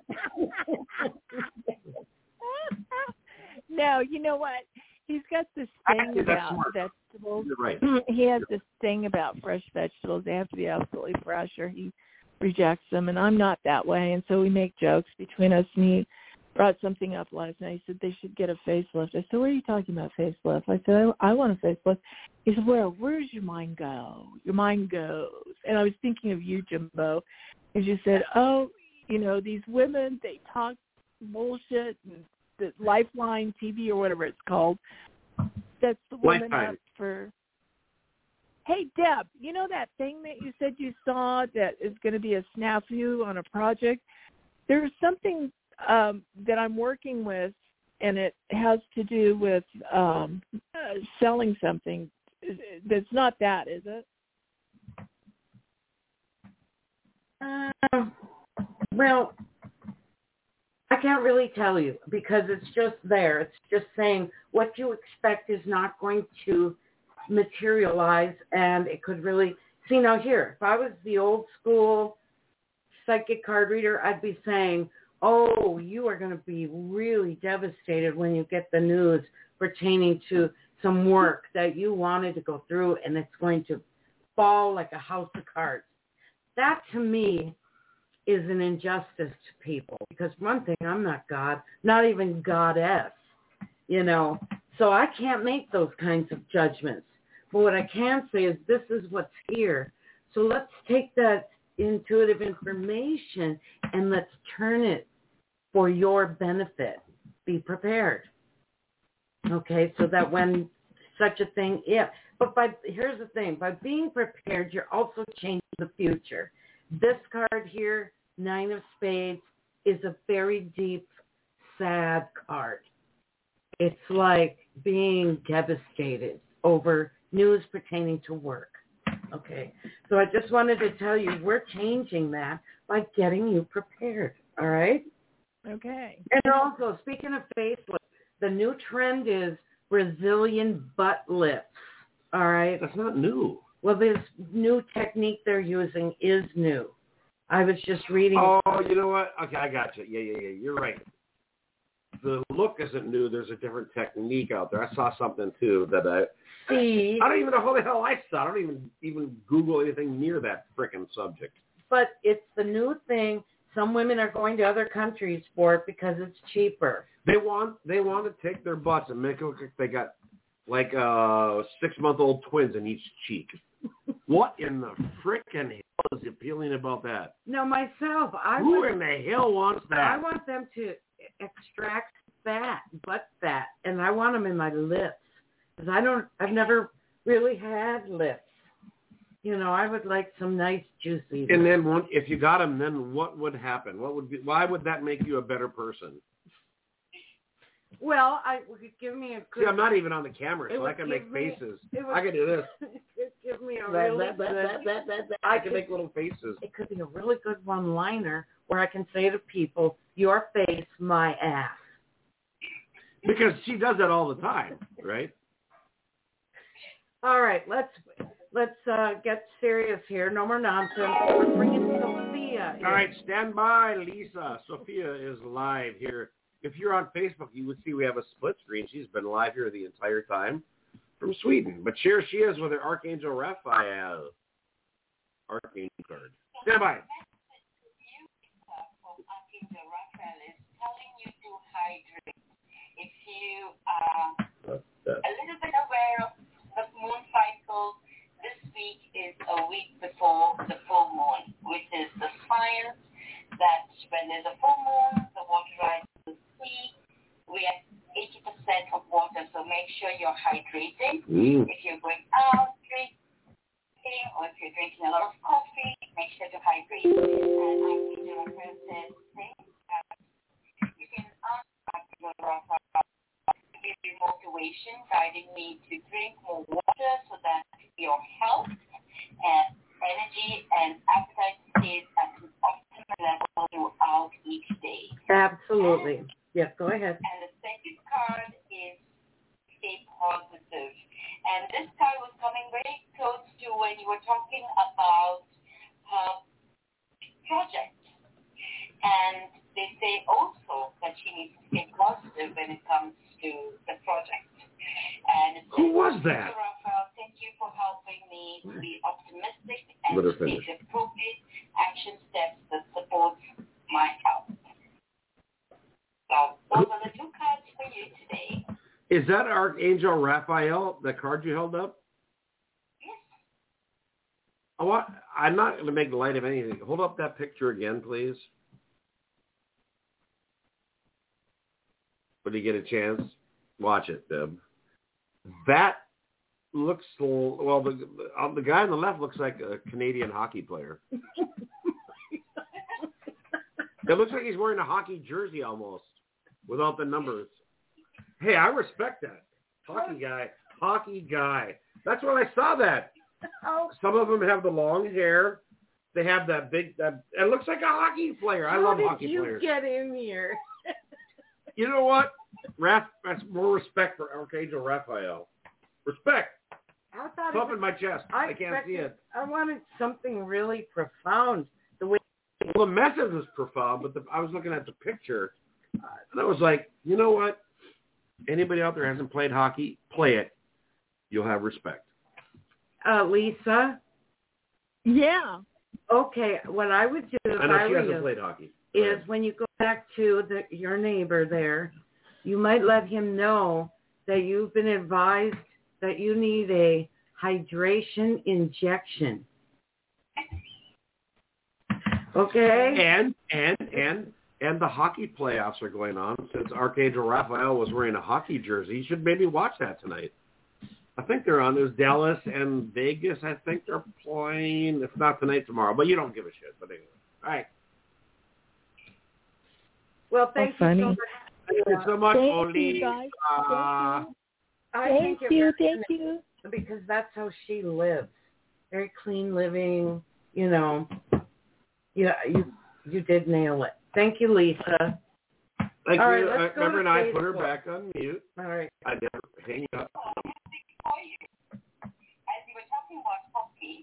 No, you know what? He's got this thing about vegetables. You're right. He has this thing about fresh vegetables. They have to be absolutely fresh or he rejects them, and I'm not that way. And so we make jokes between us, and he brought something up last night. He said they should get a facelift. I said, what are you talking about, facelift? I said, I want a facelift. He said, where does your mind go? Your mind goes. And I was thinking of you, Jimbo, as you said, these women, they talk bullshit, and the Lifeline TV or whatever it's called, that's the woman up for. Hey, Deb, you know that thing that you said you saw that is going to be a snafu on a project? There's something that I'm working with, and it has to do with selling something. That's not that, is it? Well, I can't really tell you because it's just there. It's just saying what you expect is not going to materialize, and it could really see. Now here, if I was the old school psychic card reader, I'd be saying, oh, you are going to be really devastated when you get the news pertaining to some work that you wanted to go through, and it's going to fall like a house of cards. That to me is an injustice to people, because one thing, I'm not God, not even goddess, so I can't make those kinds of judgments. But what I can say is this is what's here. So let's take that intuitive information and let's turn it for your benefit. Be prepared. Okay, so that when such a thing, here's the thing, by being prepared, you're also changing the future. This card here, 9 of Spades, is a very deep, sad card. It's like being devastated over news pertaining to work. Okay, so I just wanted to tell you we're changing that by getting you prepared, all right? Okay. And also, speaking of facelifts, the new trend is Brazilian butt lifts, all right? That's not new. Well, this new technique they're using is new. I was just reading. Oh, you know what? Okay, I got you. Yeah. You're right. The look isn't new. There's a different technique out there. I saw something, too, that I don't even know how the hell I saw. I don't even Google anything near that frickin' subject. But it's the new thing. Some women are going to other countries for it because it's cheaper. They want to take their butts and make it look like they got like 6-month-old twins in each cheek. What in the frickin' hell is appealing about that? No, myself. Who in the hell wants that? I want them to extract fat, butt fat, and I want them in my lips. Because I've never really had lips. I would like some nice juicy. And then if you got them, then what would happen? Why would that make you a better person? Well, give me a good... See, I'm not even on the camera, so I can make faces. I can do this. Give me a really I can make little faces. It could be a really good one-liner where I can say to people, your face, my ass. Because she does that all the time, right? All right, let's get serious here. No more nonsense. We're bringing Sophia in. All right, stand by, Lisa. Sophia is live here. If you're on Facebook, you would see we have a split screen. She's been live here the entire time from Sweden. But here she is with her Archangel Raphael. Archangel card. Stand by. Archangel Raphael is telling you to hydrate. If you are a little bit aware of the moon cycle, this week is a week before the full moon, which is the science that when there's a full moon, the water rises to the sea. We have 80% of water, so make sure you're hydrating. If you're going out drinking, or if you're drinking a lot of coffee, make sure to hydrate. And Archangel Raphael says, you can ask Archangel Raphael to give you more to Absolutely. Yes, go ahead. And the second card is stay positive. And this card was coming very close to when you were talking about projects. And they say also that she needs to stay positive when it comes to the project. And who was that? Raphael, thank you for helping me to be optimistic and to take the appropriate action steps that support my health. So those are the two cards for you today. Is that Archangel Raphael, the card you held up? Yes. I'm not going to make light of anything. Hold up that picture again, please. When you get a chance, watch it, Deb. That looks, well, the guy on the left looks like a Canadian hockey player. It looks like he's wearing a hockey jersey almost, without the numbers. Hey, I respect that. Hockey guy. That's when I saw that. Oh. Some of them have the long hair. They have that big, it looks like a hockey player. I love hockey players. How did you get in here? You know what? That's more respect for Archangel Raphael. Respect. I thought It's up in my chest. I can't see it. I wanted something really profound. The way. Well, the message is profound, but I was looking at the picture, and I was like, you know what? Anybody out there hasn't played hockey, play it. You'll have respect. Lisa? Yeah. Okay, what I would do if I know she were hasn't you played hockey. is when you go back to your neighbor there, you might let him know that you've been advised that you need a hydration injection. Okay? And the hockey playoffs are going on. Since Archangel Raphael was wearing a hockey jersey, you should maybe watch that tonight. I think they're on. There's Dallas and Vegas. I think they're playing, if not tonight, tomorrow. But you don't give a shit. But anyway. All right. Well, thank you so much. Thank you so much, Thank Oli. you, guys. Thank you. Because that's how she lives. Very clean living, you know. Yeah, you did nail it. Thank you, Lisa. Thank All you. right, let's go Remember, to and I put her Facebook. back on mute. All right. I never hang up. As we were talking about hockey,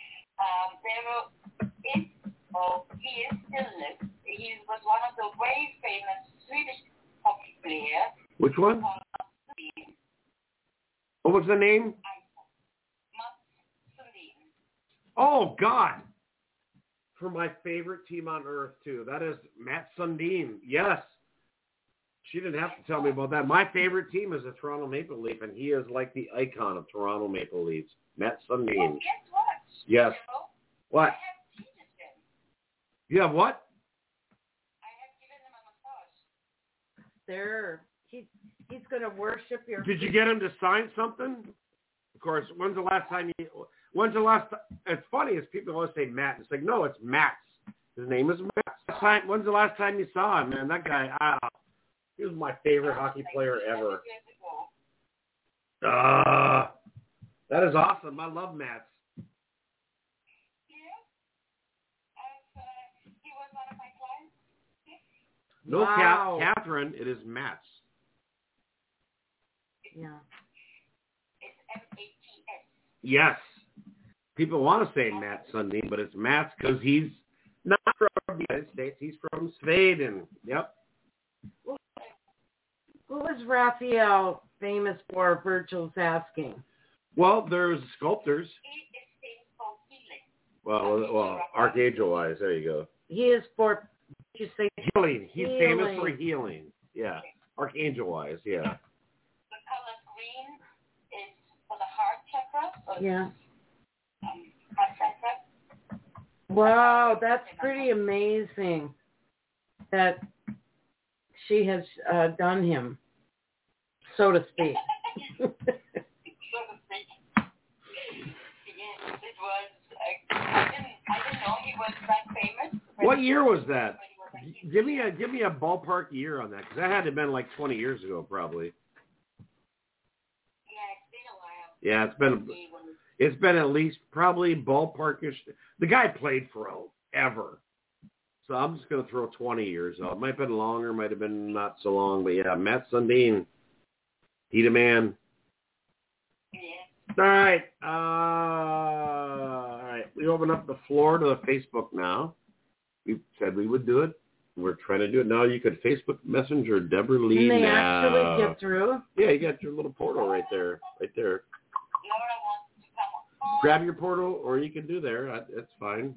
he is still lives. He was one of the very famous Swedish hockey players. Which one? What was the name? Mats Sundin. Oh, God. For my favorite team on earth, too. That is Mats Sundin. Yes. She didn't have to tell me about that. My favorite team is the Toronto Maple Leaf, and he is like the icon of Toronto Maple Leafs. Mats Sundin. Well, guess what? Yes. What? I have treated him. You have what? I have given him a massage. There. He's going to worship your... Did you get him to sign something? Of course, when's the last time? It's funny, is people always say Matt. It's like, no, it's Mats. His name is Matt. When's the last time you saw him, man? That guy, he was my favorite hockey player ever. That is awesome. I love Mats. He was one of my clients. No, Wow. Catherine, it is Mats. Yeah. It's M-A-T-S. Yes. People want to say Matt Sundin, but it's Mats because he's not from the United States. He's from Sweden. Yep. What was Raphael famous for, Virgil's asking? Well, there's sculptors. He is famous for healing. Well, Archangel-wise, there you go. He is for, did you say? Healing. He's famous for Healing. healing. Yeah. Archangel-wise, yeah. The color green is for the heart chakra. So Yeah. Heart chakra. Wow, that's pretty amazing that she has done him, so to speak. So to speak. Yes, it was. I didn't know he was that famous. What year was that? Give me a ballpark year on that, because that had to have been like 20 years ago, probably. Yeah, it's been a while. Yeah, it's been at least probably ballparkish. The guy played forever. So I'm just going to throw 20 years out. Might have been longer, might have been not so long, but yeah, Matt Sundin, he the man. All right. All right. We open up the floor to the Facebook now. We said we would do it. We're trying to do it now. You could Facebook Messenger Deborah Lee Can they now. actually get through? Yeah, you got your little portal right there. Right there. Grab your portal, or you can do there. That's fine.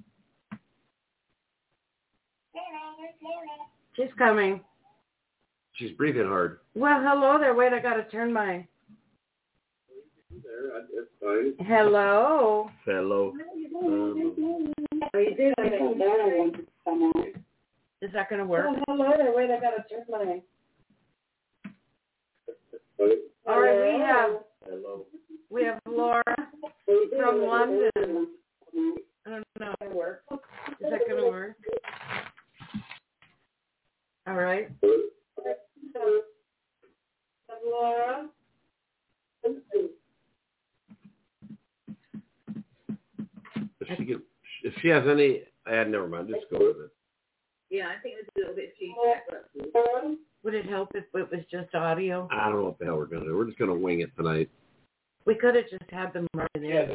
She's coming. She's breathing hard. Well, hello there. Wait, I got to turn my... There, it's fine. Hello. Hello. Is that going to work? Oh, hello there. Wait, I got to turn my... All right, we have Laura from London. I don't know. Is that going to work? All right. Laura. If she has any, never mind. Just go with it. Yeah, I think it's a little bit cheap. Would it help if it was just audio? I don't know what the hell we're going to do. We're just going to wing it tonight. We could have just had them right there.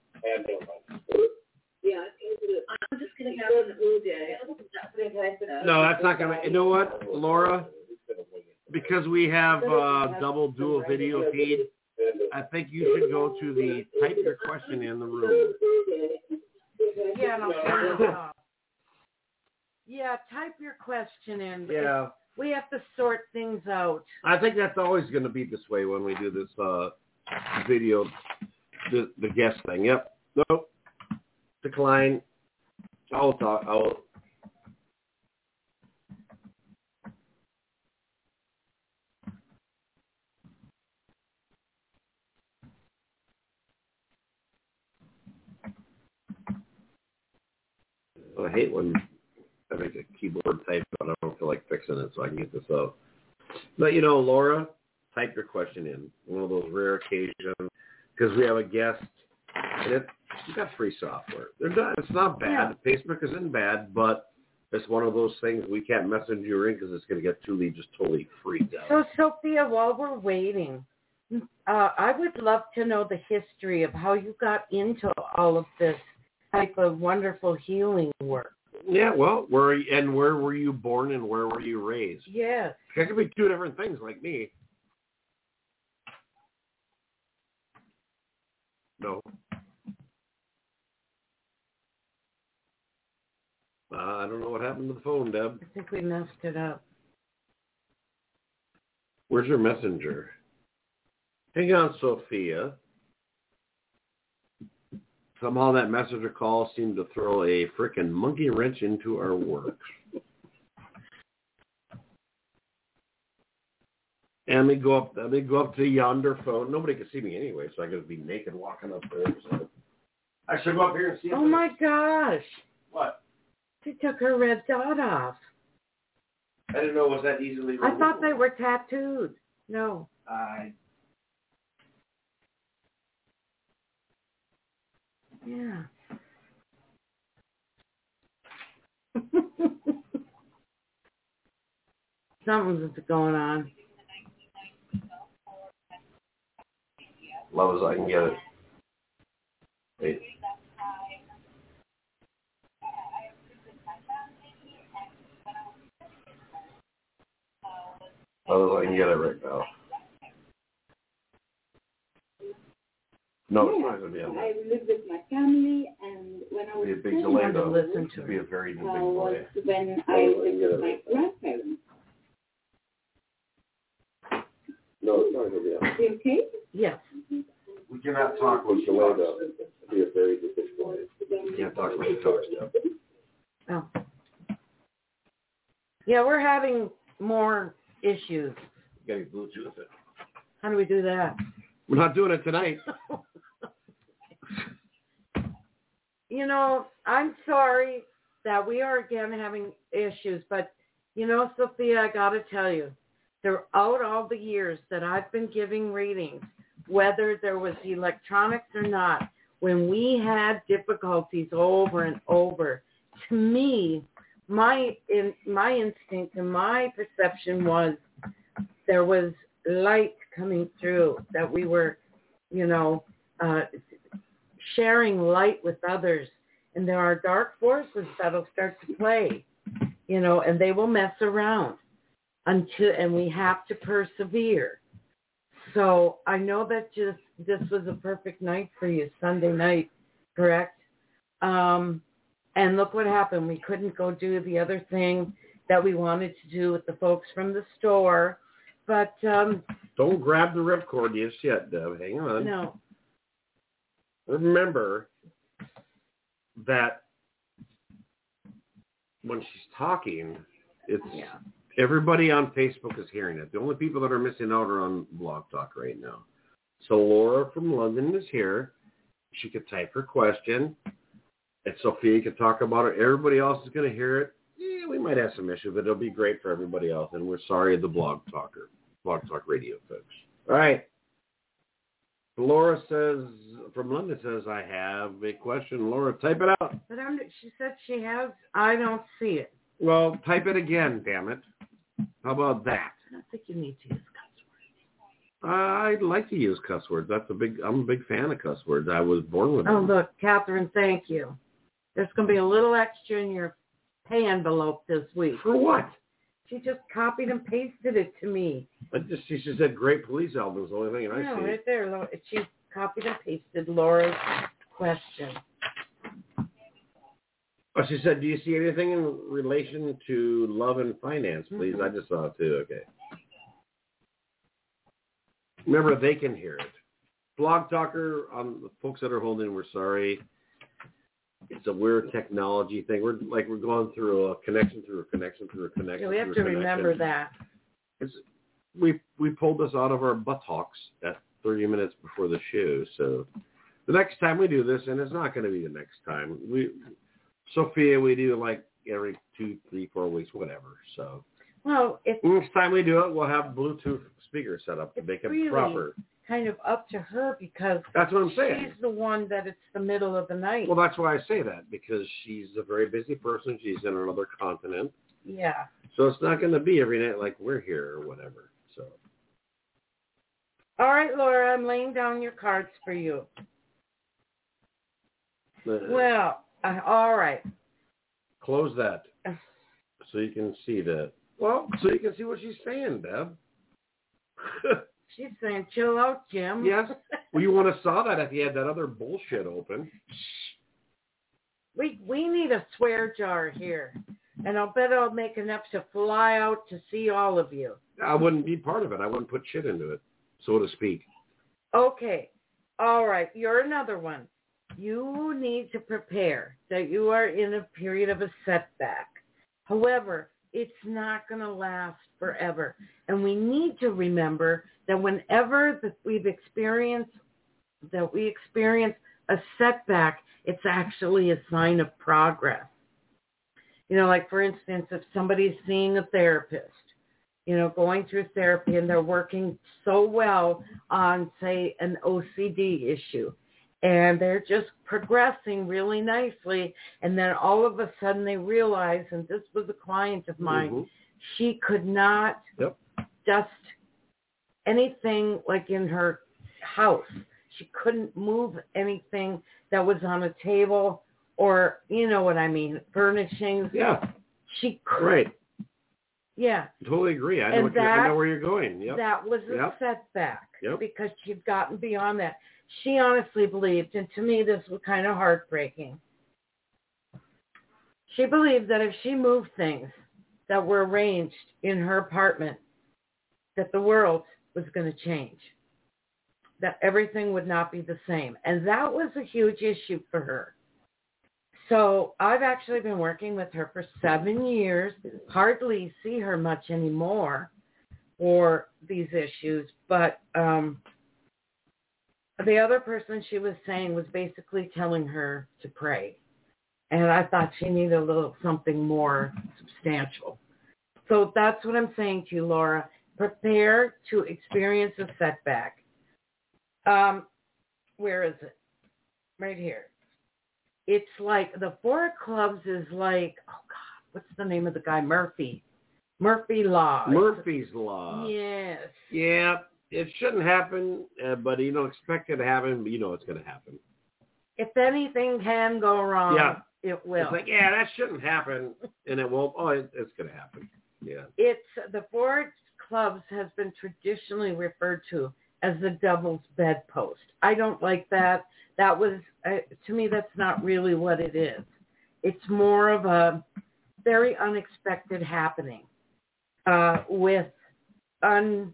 Yeah, I'm just going to have an all day. No, that's not going to. You know what, Laura? Because we have double dual video feed, I think you should go to the type your question in the room. Yeah, and I'll turn it off. Yeah, type your question in. Yeah. We have to sort things out. I think that's always going to be this way when we do this video, the guest thing. Yep. Nope. Decline. I'll talk. I hate when I make a keyboard type, but I don't feel like fixing it, so I can get this out. But, Laura, type your question in. One of those rare occasions, because we have a guest, and you got free software. It's not bad. Yeah. Facebook isn't bad, but it's one of those things we can't message you in because it's going to get Julie just totally freaked out. So, Sophia, while we're waiting, I would love to know the history of how you got into all of this type of wonderful healing work. Yeah, well, where were you born and where were you raised? Yes. That could be two different things like me. No. I don't know what happened to the phone, Deb. I think we messed it up. Where's your messenger? Hang on, Sophia. Somehow that messenger call seemed to throw a frickin' monkey wrench into our work. And let me go up to yonder phone. Nobody can see me anyway, so I got to be naked walking up there. So I should go up here and see. Oh my gosh! What? She took her red dot off. I didn't know it was that easily removed. I thought they were tattooed. No. Yeah. Something's going on. Low as I can get it. Wait. Low as I can get it right now. No, it's not going to be on that. I live with my family, and when I was be a big delay, though. Listen to it be a very big delay. When I lived with my grandparents. No, it's not going to be on. You okay? Yes. We cannot talk with delay, though. It'll be a very big delay. You can't talk with the talk stuff. Oh. Yeah, we're having more issues. You got to Bluetooth it. How do we do that? We're not doing it tonight. I'm sorry that we are again having issues, but, Sophia, I got to tell you, throughout all the years that I've been giving readings, whether there was electronics or not, when we had difficulties over and over, to me, my instinct and my perception was there was light coming through, that we were, sharing light with others. And there are dark forces that'll start to play, and they will mess around and we have to persevere. So I know that this was a perfect night for you, Sunday night, correct? And look what happened. We couldn't go do the other thing that we wanted to do with the folks from the store. But don't grab the ripcord just yet, Deb. Hang on. No. Remember that when she's talking, it's everybody on Facebook is hearing it. The only people that are missing out are on Blog Talk right now. So Laura from London is here. She could type her question, and Sophia could talk about it. Everybody else is going to hear it. Yeah, we might have some issues, but it'll be great for everybody else. And we're sorry, the Blog Talk Radio folks. All right. Laura from London says, I have a question. Laura, type it out. But she said she has. I don't see it. Well, type it again, damn it. How about that? I don't think you need to use cuss words. I'd like to use cuss words. I'm a big fan of cuss words. I was born with them. Oh, look, Catherine, thank you. There's going to be a little extra in your pay envelope this week. For what? She just copied and pasted it to me. She said great police album is the only thing I see. No, right there. She copied and pasted Laura's question. Oh, she said, do you see anything in relation to love and finance, please? Mm-hmm. I just saw it too. Okay. Remember, they can hear it. Blog Talker, the folks that are holding, we're sorry. It's a weird technology thing. We're going through a connection through a connection through a connection. Yeah, we have to remember that. We pulled this out of our buttocks at 30 minutes before the show. So the next time we do this, and it's not going to be the next time, Sophia, we do like every 2, 3, 4 weeks, whatever. So next time we do it, we'll have Bluetooth speakers set up to make it really proper. Kind of up to her because that's what I'm saying. She's the one that it's the middle of the night. Well, that's why I say that, because she's a very busy person. She's in another continent. Yeah. So it's not going to be every night like we're here or whatever. So. All right, Laura, I'm laying down your cards for you. Well, all right. Close that so you can see that. Well, so you can see what she's saying, Deb. She's saying, chill out, Jim. Yes. Well, you would have saw that if you had that other bullshit open. We need a swear jar here. And I'll bet I'll make enough to fly out to see all of you. I wouldn't be part of it. I wouldn't put shit into it, so to speak. Okay. All right. You're another one. You need to prepare that you are in a period of a setback. However, it's not going to last forever. And we need to remember that whenever we experience a setback, it's actually a sign of progress. Like for instance, if somebody's seeing a therapist, going through therapy and they're working so well on, say, an OCD issue, and they're just progressing really nicely, and then all of a sudden they realize, and this was a client of mine, mm-hmm. She could not dust anything like in her house. She couldn't move anything that was on a table or, you know what I mean, furnishings. Yeah. She could. Right. Yeah. Totally agree. I know where you're going. Yep. That was a setback because she'd gotten beyond that. She honestly believed, and to me this was kind of heartbreaking, she believed that if she moved things that were arranged in her apartment, that the world was going to change, that everything would not be the same. And that was a huge issue for her. So I've actually been working with her for 7 years, hardly see her much anymore for these issues. But the other person she was saying was basically telling her to pray. And I thought she needed a little something more substantial. So that's what I'm saying to you, Laura. Prepare to experience a setback. Where is it? Right here. It's like the Four of Clubs is like, what's the name of the guy? Murphy Law. Murphy's Law. Yes. Yeah, it shouldn't happen, but you don't expect it to happen, but you know it's going to happen. If anything can go wrong, it will. It's like, yeah, that shouldn't happen, and it won't. Oh, it's going to happen. Yeah. It's the Ford Clubs has been traditionally referred to as the devil's bedpost. I don't like that. That was, to me, that's not really what it is. It's more of a very unexpected happening with unpleasant,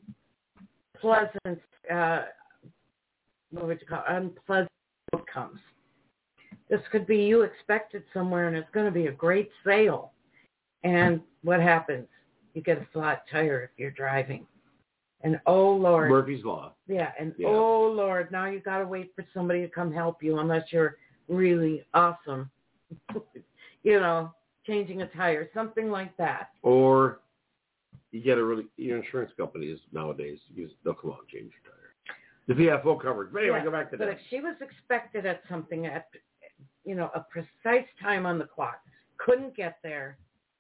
unpleasant outcomes. This could be you expected somewhere and it's going to be a great sale. And what happens? You get a flat tire if you're driving. And oh, Lord. Murphy's Law. Yeah, and oh, Lord, now you got to wait for somebody to come help you unless you're really awesome. Changing a tire, something like that. Or you get your insurance companies nowadays, they'll come out and change your tire. If you have full coverage. But anyway, go back to that. But if she was expected at something at, a precise time on the clock, couldn't get there,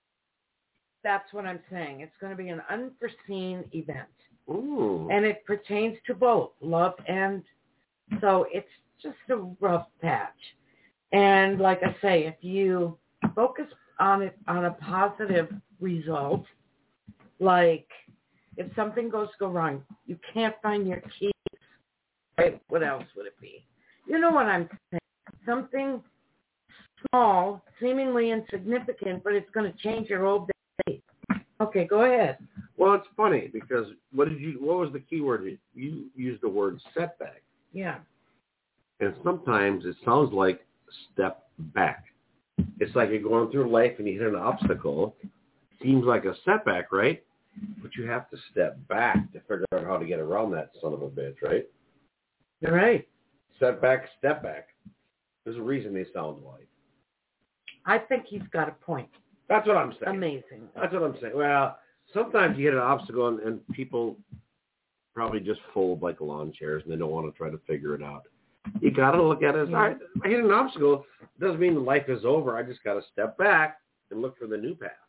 that's what I'm saying. It's going to be an unforeseen event. Ooh. And it pertains to both love and, so it's just a rough patch. And like I say, if you focus on it on a positive result, like if something goes wrong, you can't find your keys, right? What else would it be? You know what I'm saying? Something small, seemingly insignificant, but it's going to change your whole day. Okay, go ahead. Well, it's funny because what was the key word? You used the word setback. Yeah. And sometimes it sounds like step back. It's like you're going through life and you hit an obstacle. Seems like a setback, right? But you have to step back to figure out how to get around that son of a bitch, right? You're right. Setback, step back. There's a reason they sound alike. I think he's got a point. That's what I'm saying. Amazing. That's what I'm saying. Well, sometimes you hit an obstacle and people probably just fold like lawn chairs and they don't want to try to figure it out. You got to look at it as, all right, I hit an obstacle. It doesn't mean life is over. I just got to step back and look for the new path.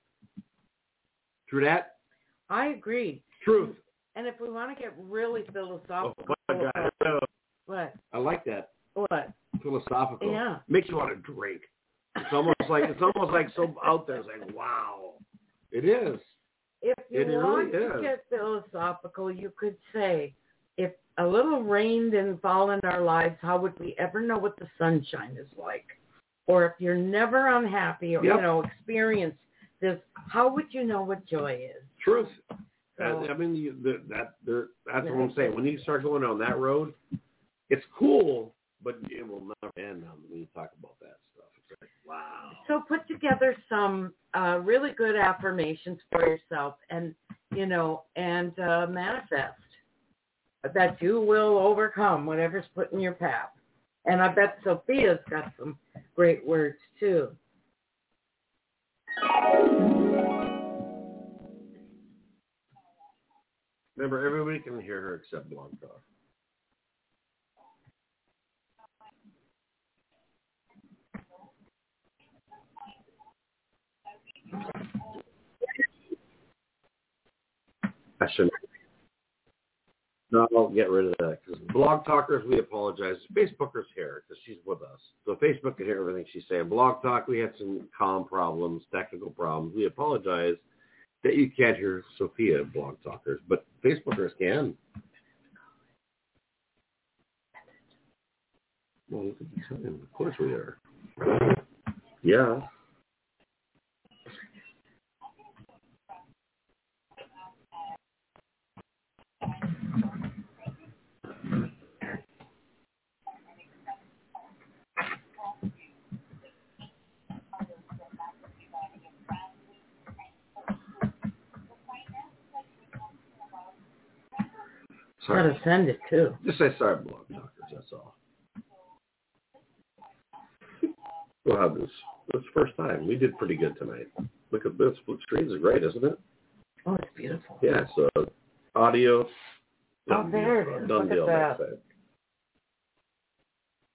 True that? I agree. Truth. And if we want to get really philosophical. Oh, my God. What? I like that. What? Philosophical. Yeah. Makes you want to drink. It's almost like so out there. It's like, wow. It is. If you want really to is. get philosophical, you could say, if a little rain didn't fall in our lives, how would we ever know what the sunshine is like? Or if you're never unhappy or, experience this, how would you know what joy is? Truth. So, I mean, that's what I'm saying. When you start going down that road, it's cool, but it will never end when you talk about that stuff. It's like, wow. So put together some really good affirmations for yourself and manifest that you will overcome whatever's put in your path. And I bet Sophia's got some great words too. Remember, everybody can hear her except Blog Talk. I shouldn't. No, I'll get rid of that because Blog Talkers, we apologize. Facebookers hear because she's with us. So Facebook can hear everything she's saying. Blog Talk, we had some comm problems, technical problems. We apologize that you can't hear Sophia Blog Talkers, but Facebookers can. Well, look at the time. Of course we are. Yeah. Sorry. Gotta send it too. Just say sorry, Blog Talkers. That's all. We'll have this. It's the first time. We did pretty good tonight. Look at this. Split screens is great, isn't it? Oh, it's beautiful. Yeah, so audio. Oh, there it is. Done Look deal. at that.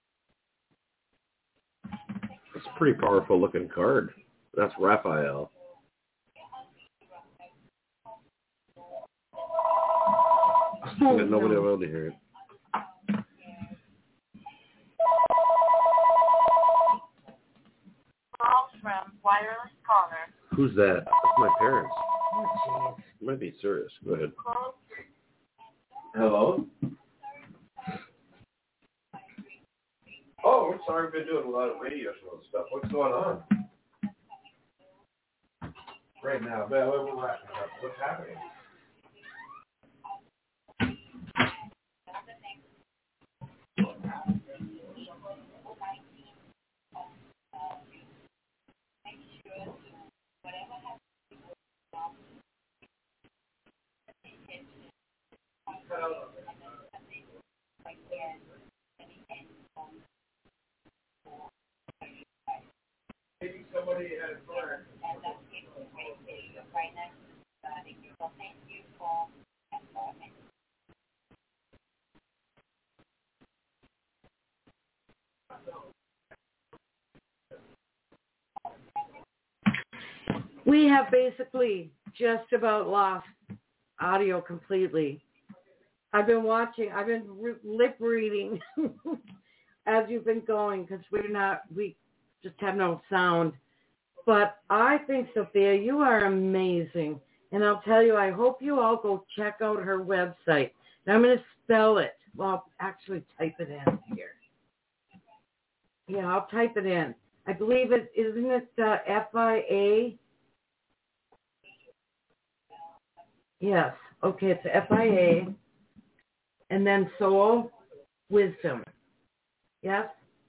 It's a pretty powerful looking card. That's Raphael. Oh, And nobody will be able to hear it. Call from wireless caller. Who's that? That's my parents. Oh, jeez. You might be serious. Go ahead. Call Hello? Oh, we're sorry. We've been doing a lot of radio show and stuff. What's going on? Right now. Well, we're wrapping up. What's happening? Maybe somebody had a fire. We have basically just about lost audio completely. I've been lip reading as you've been going because we just have no sound. But I think, Sophia, you are amazing. And I'll tell you, I hope you all go check out her website. And I'm going to spell it. Well, actually type it in here. Yeah, I'll type it in. I believe it, isn't it FIA? Yes. Okay, it's FIA. And then Soul Wisdom. Yes?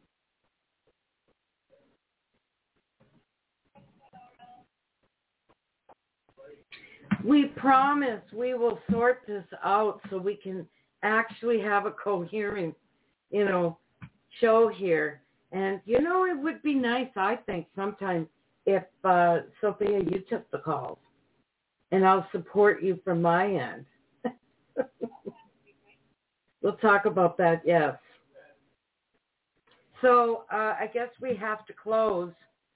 We promise we will sort this out so we can actually have a coherent, show here. And, it would be nice, I think, sometime if, Sophia, you took the calls. And I'll support you from my end. We'll talk about that, yes. So I guess we have to close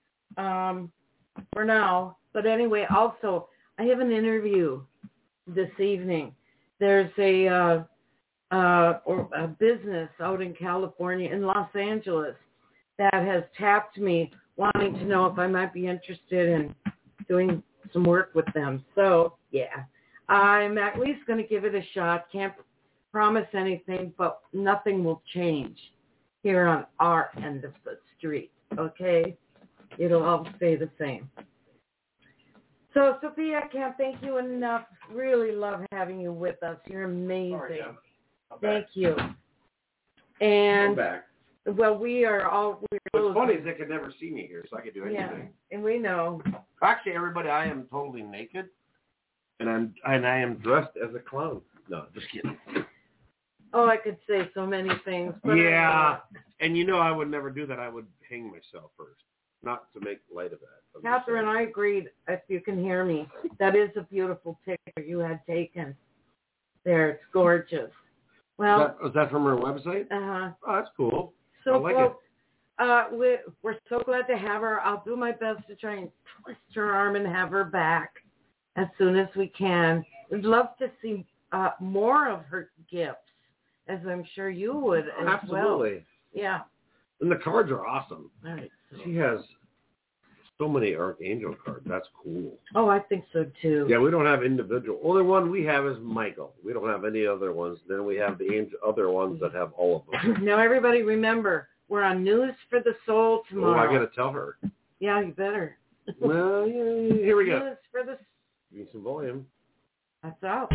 for now. But anyway, also, I have an interview this evening. There's a business out in California, in Los Angeles, that has tapped me wanting to know if I might be interested in doing some work with them. So, yeah, I'm at least going to give it a shot. Can't promise anything, but nothing will change here on our end of the street, okay? It'll all stay the same. So, Sophia, I can't thank you enough. Really love having you with us. You're amazing. Sorry, thank you. And I'm back. Well, What's funny is they could never see me here, so I could do anything. Yeah, and we know. Actually, everybody, I am totally naked, and I am dressed as a clown. No, just kidding. Oh, I could say so many things. But yeah, and I would never do that. I would hang myself first, not to make light of that. Catherine, I agreed, if you can hear me. That is a beautiful picture you had taken there. It's gorgeous. Well, was that from her website? Uh-huh. Oh, that's cool. So, I like it. We're so glad to have her. I'll do my best to try and twist her arm and have her back as soon as we can. We'd love to see more of her gifts, as I'm sure you would as Absolutely. well. Yeah. And the cards are awesome. All right. She has so many Archangel cards. That's cool. Oh, I think so, too. Yeah, we don't have individual. Only one we have is Michael. We don't have any other ones. Then we have the other ones that have all of them. Now, everybody remember, we're on News for the Soul tomorrow. Oh, I got to tell her. Yeah, you better. Well, yeah, here we go. News for the... Give me some volume. That's out.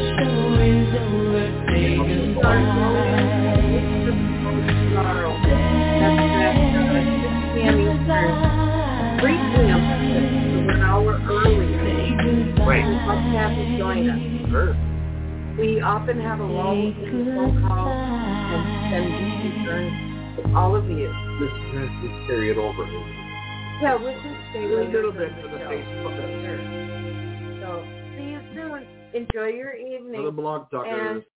Right. Let's have you join us. Sure. We often have a lull in the phone calls and we concern with all of you. Let's carry it over. Yeah, we can stay A later little for bit the for the show. Facebook. Sure. So, see you soon. Enjoy your evening. For the blog talkers. And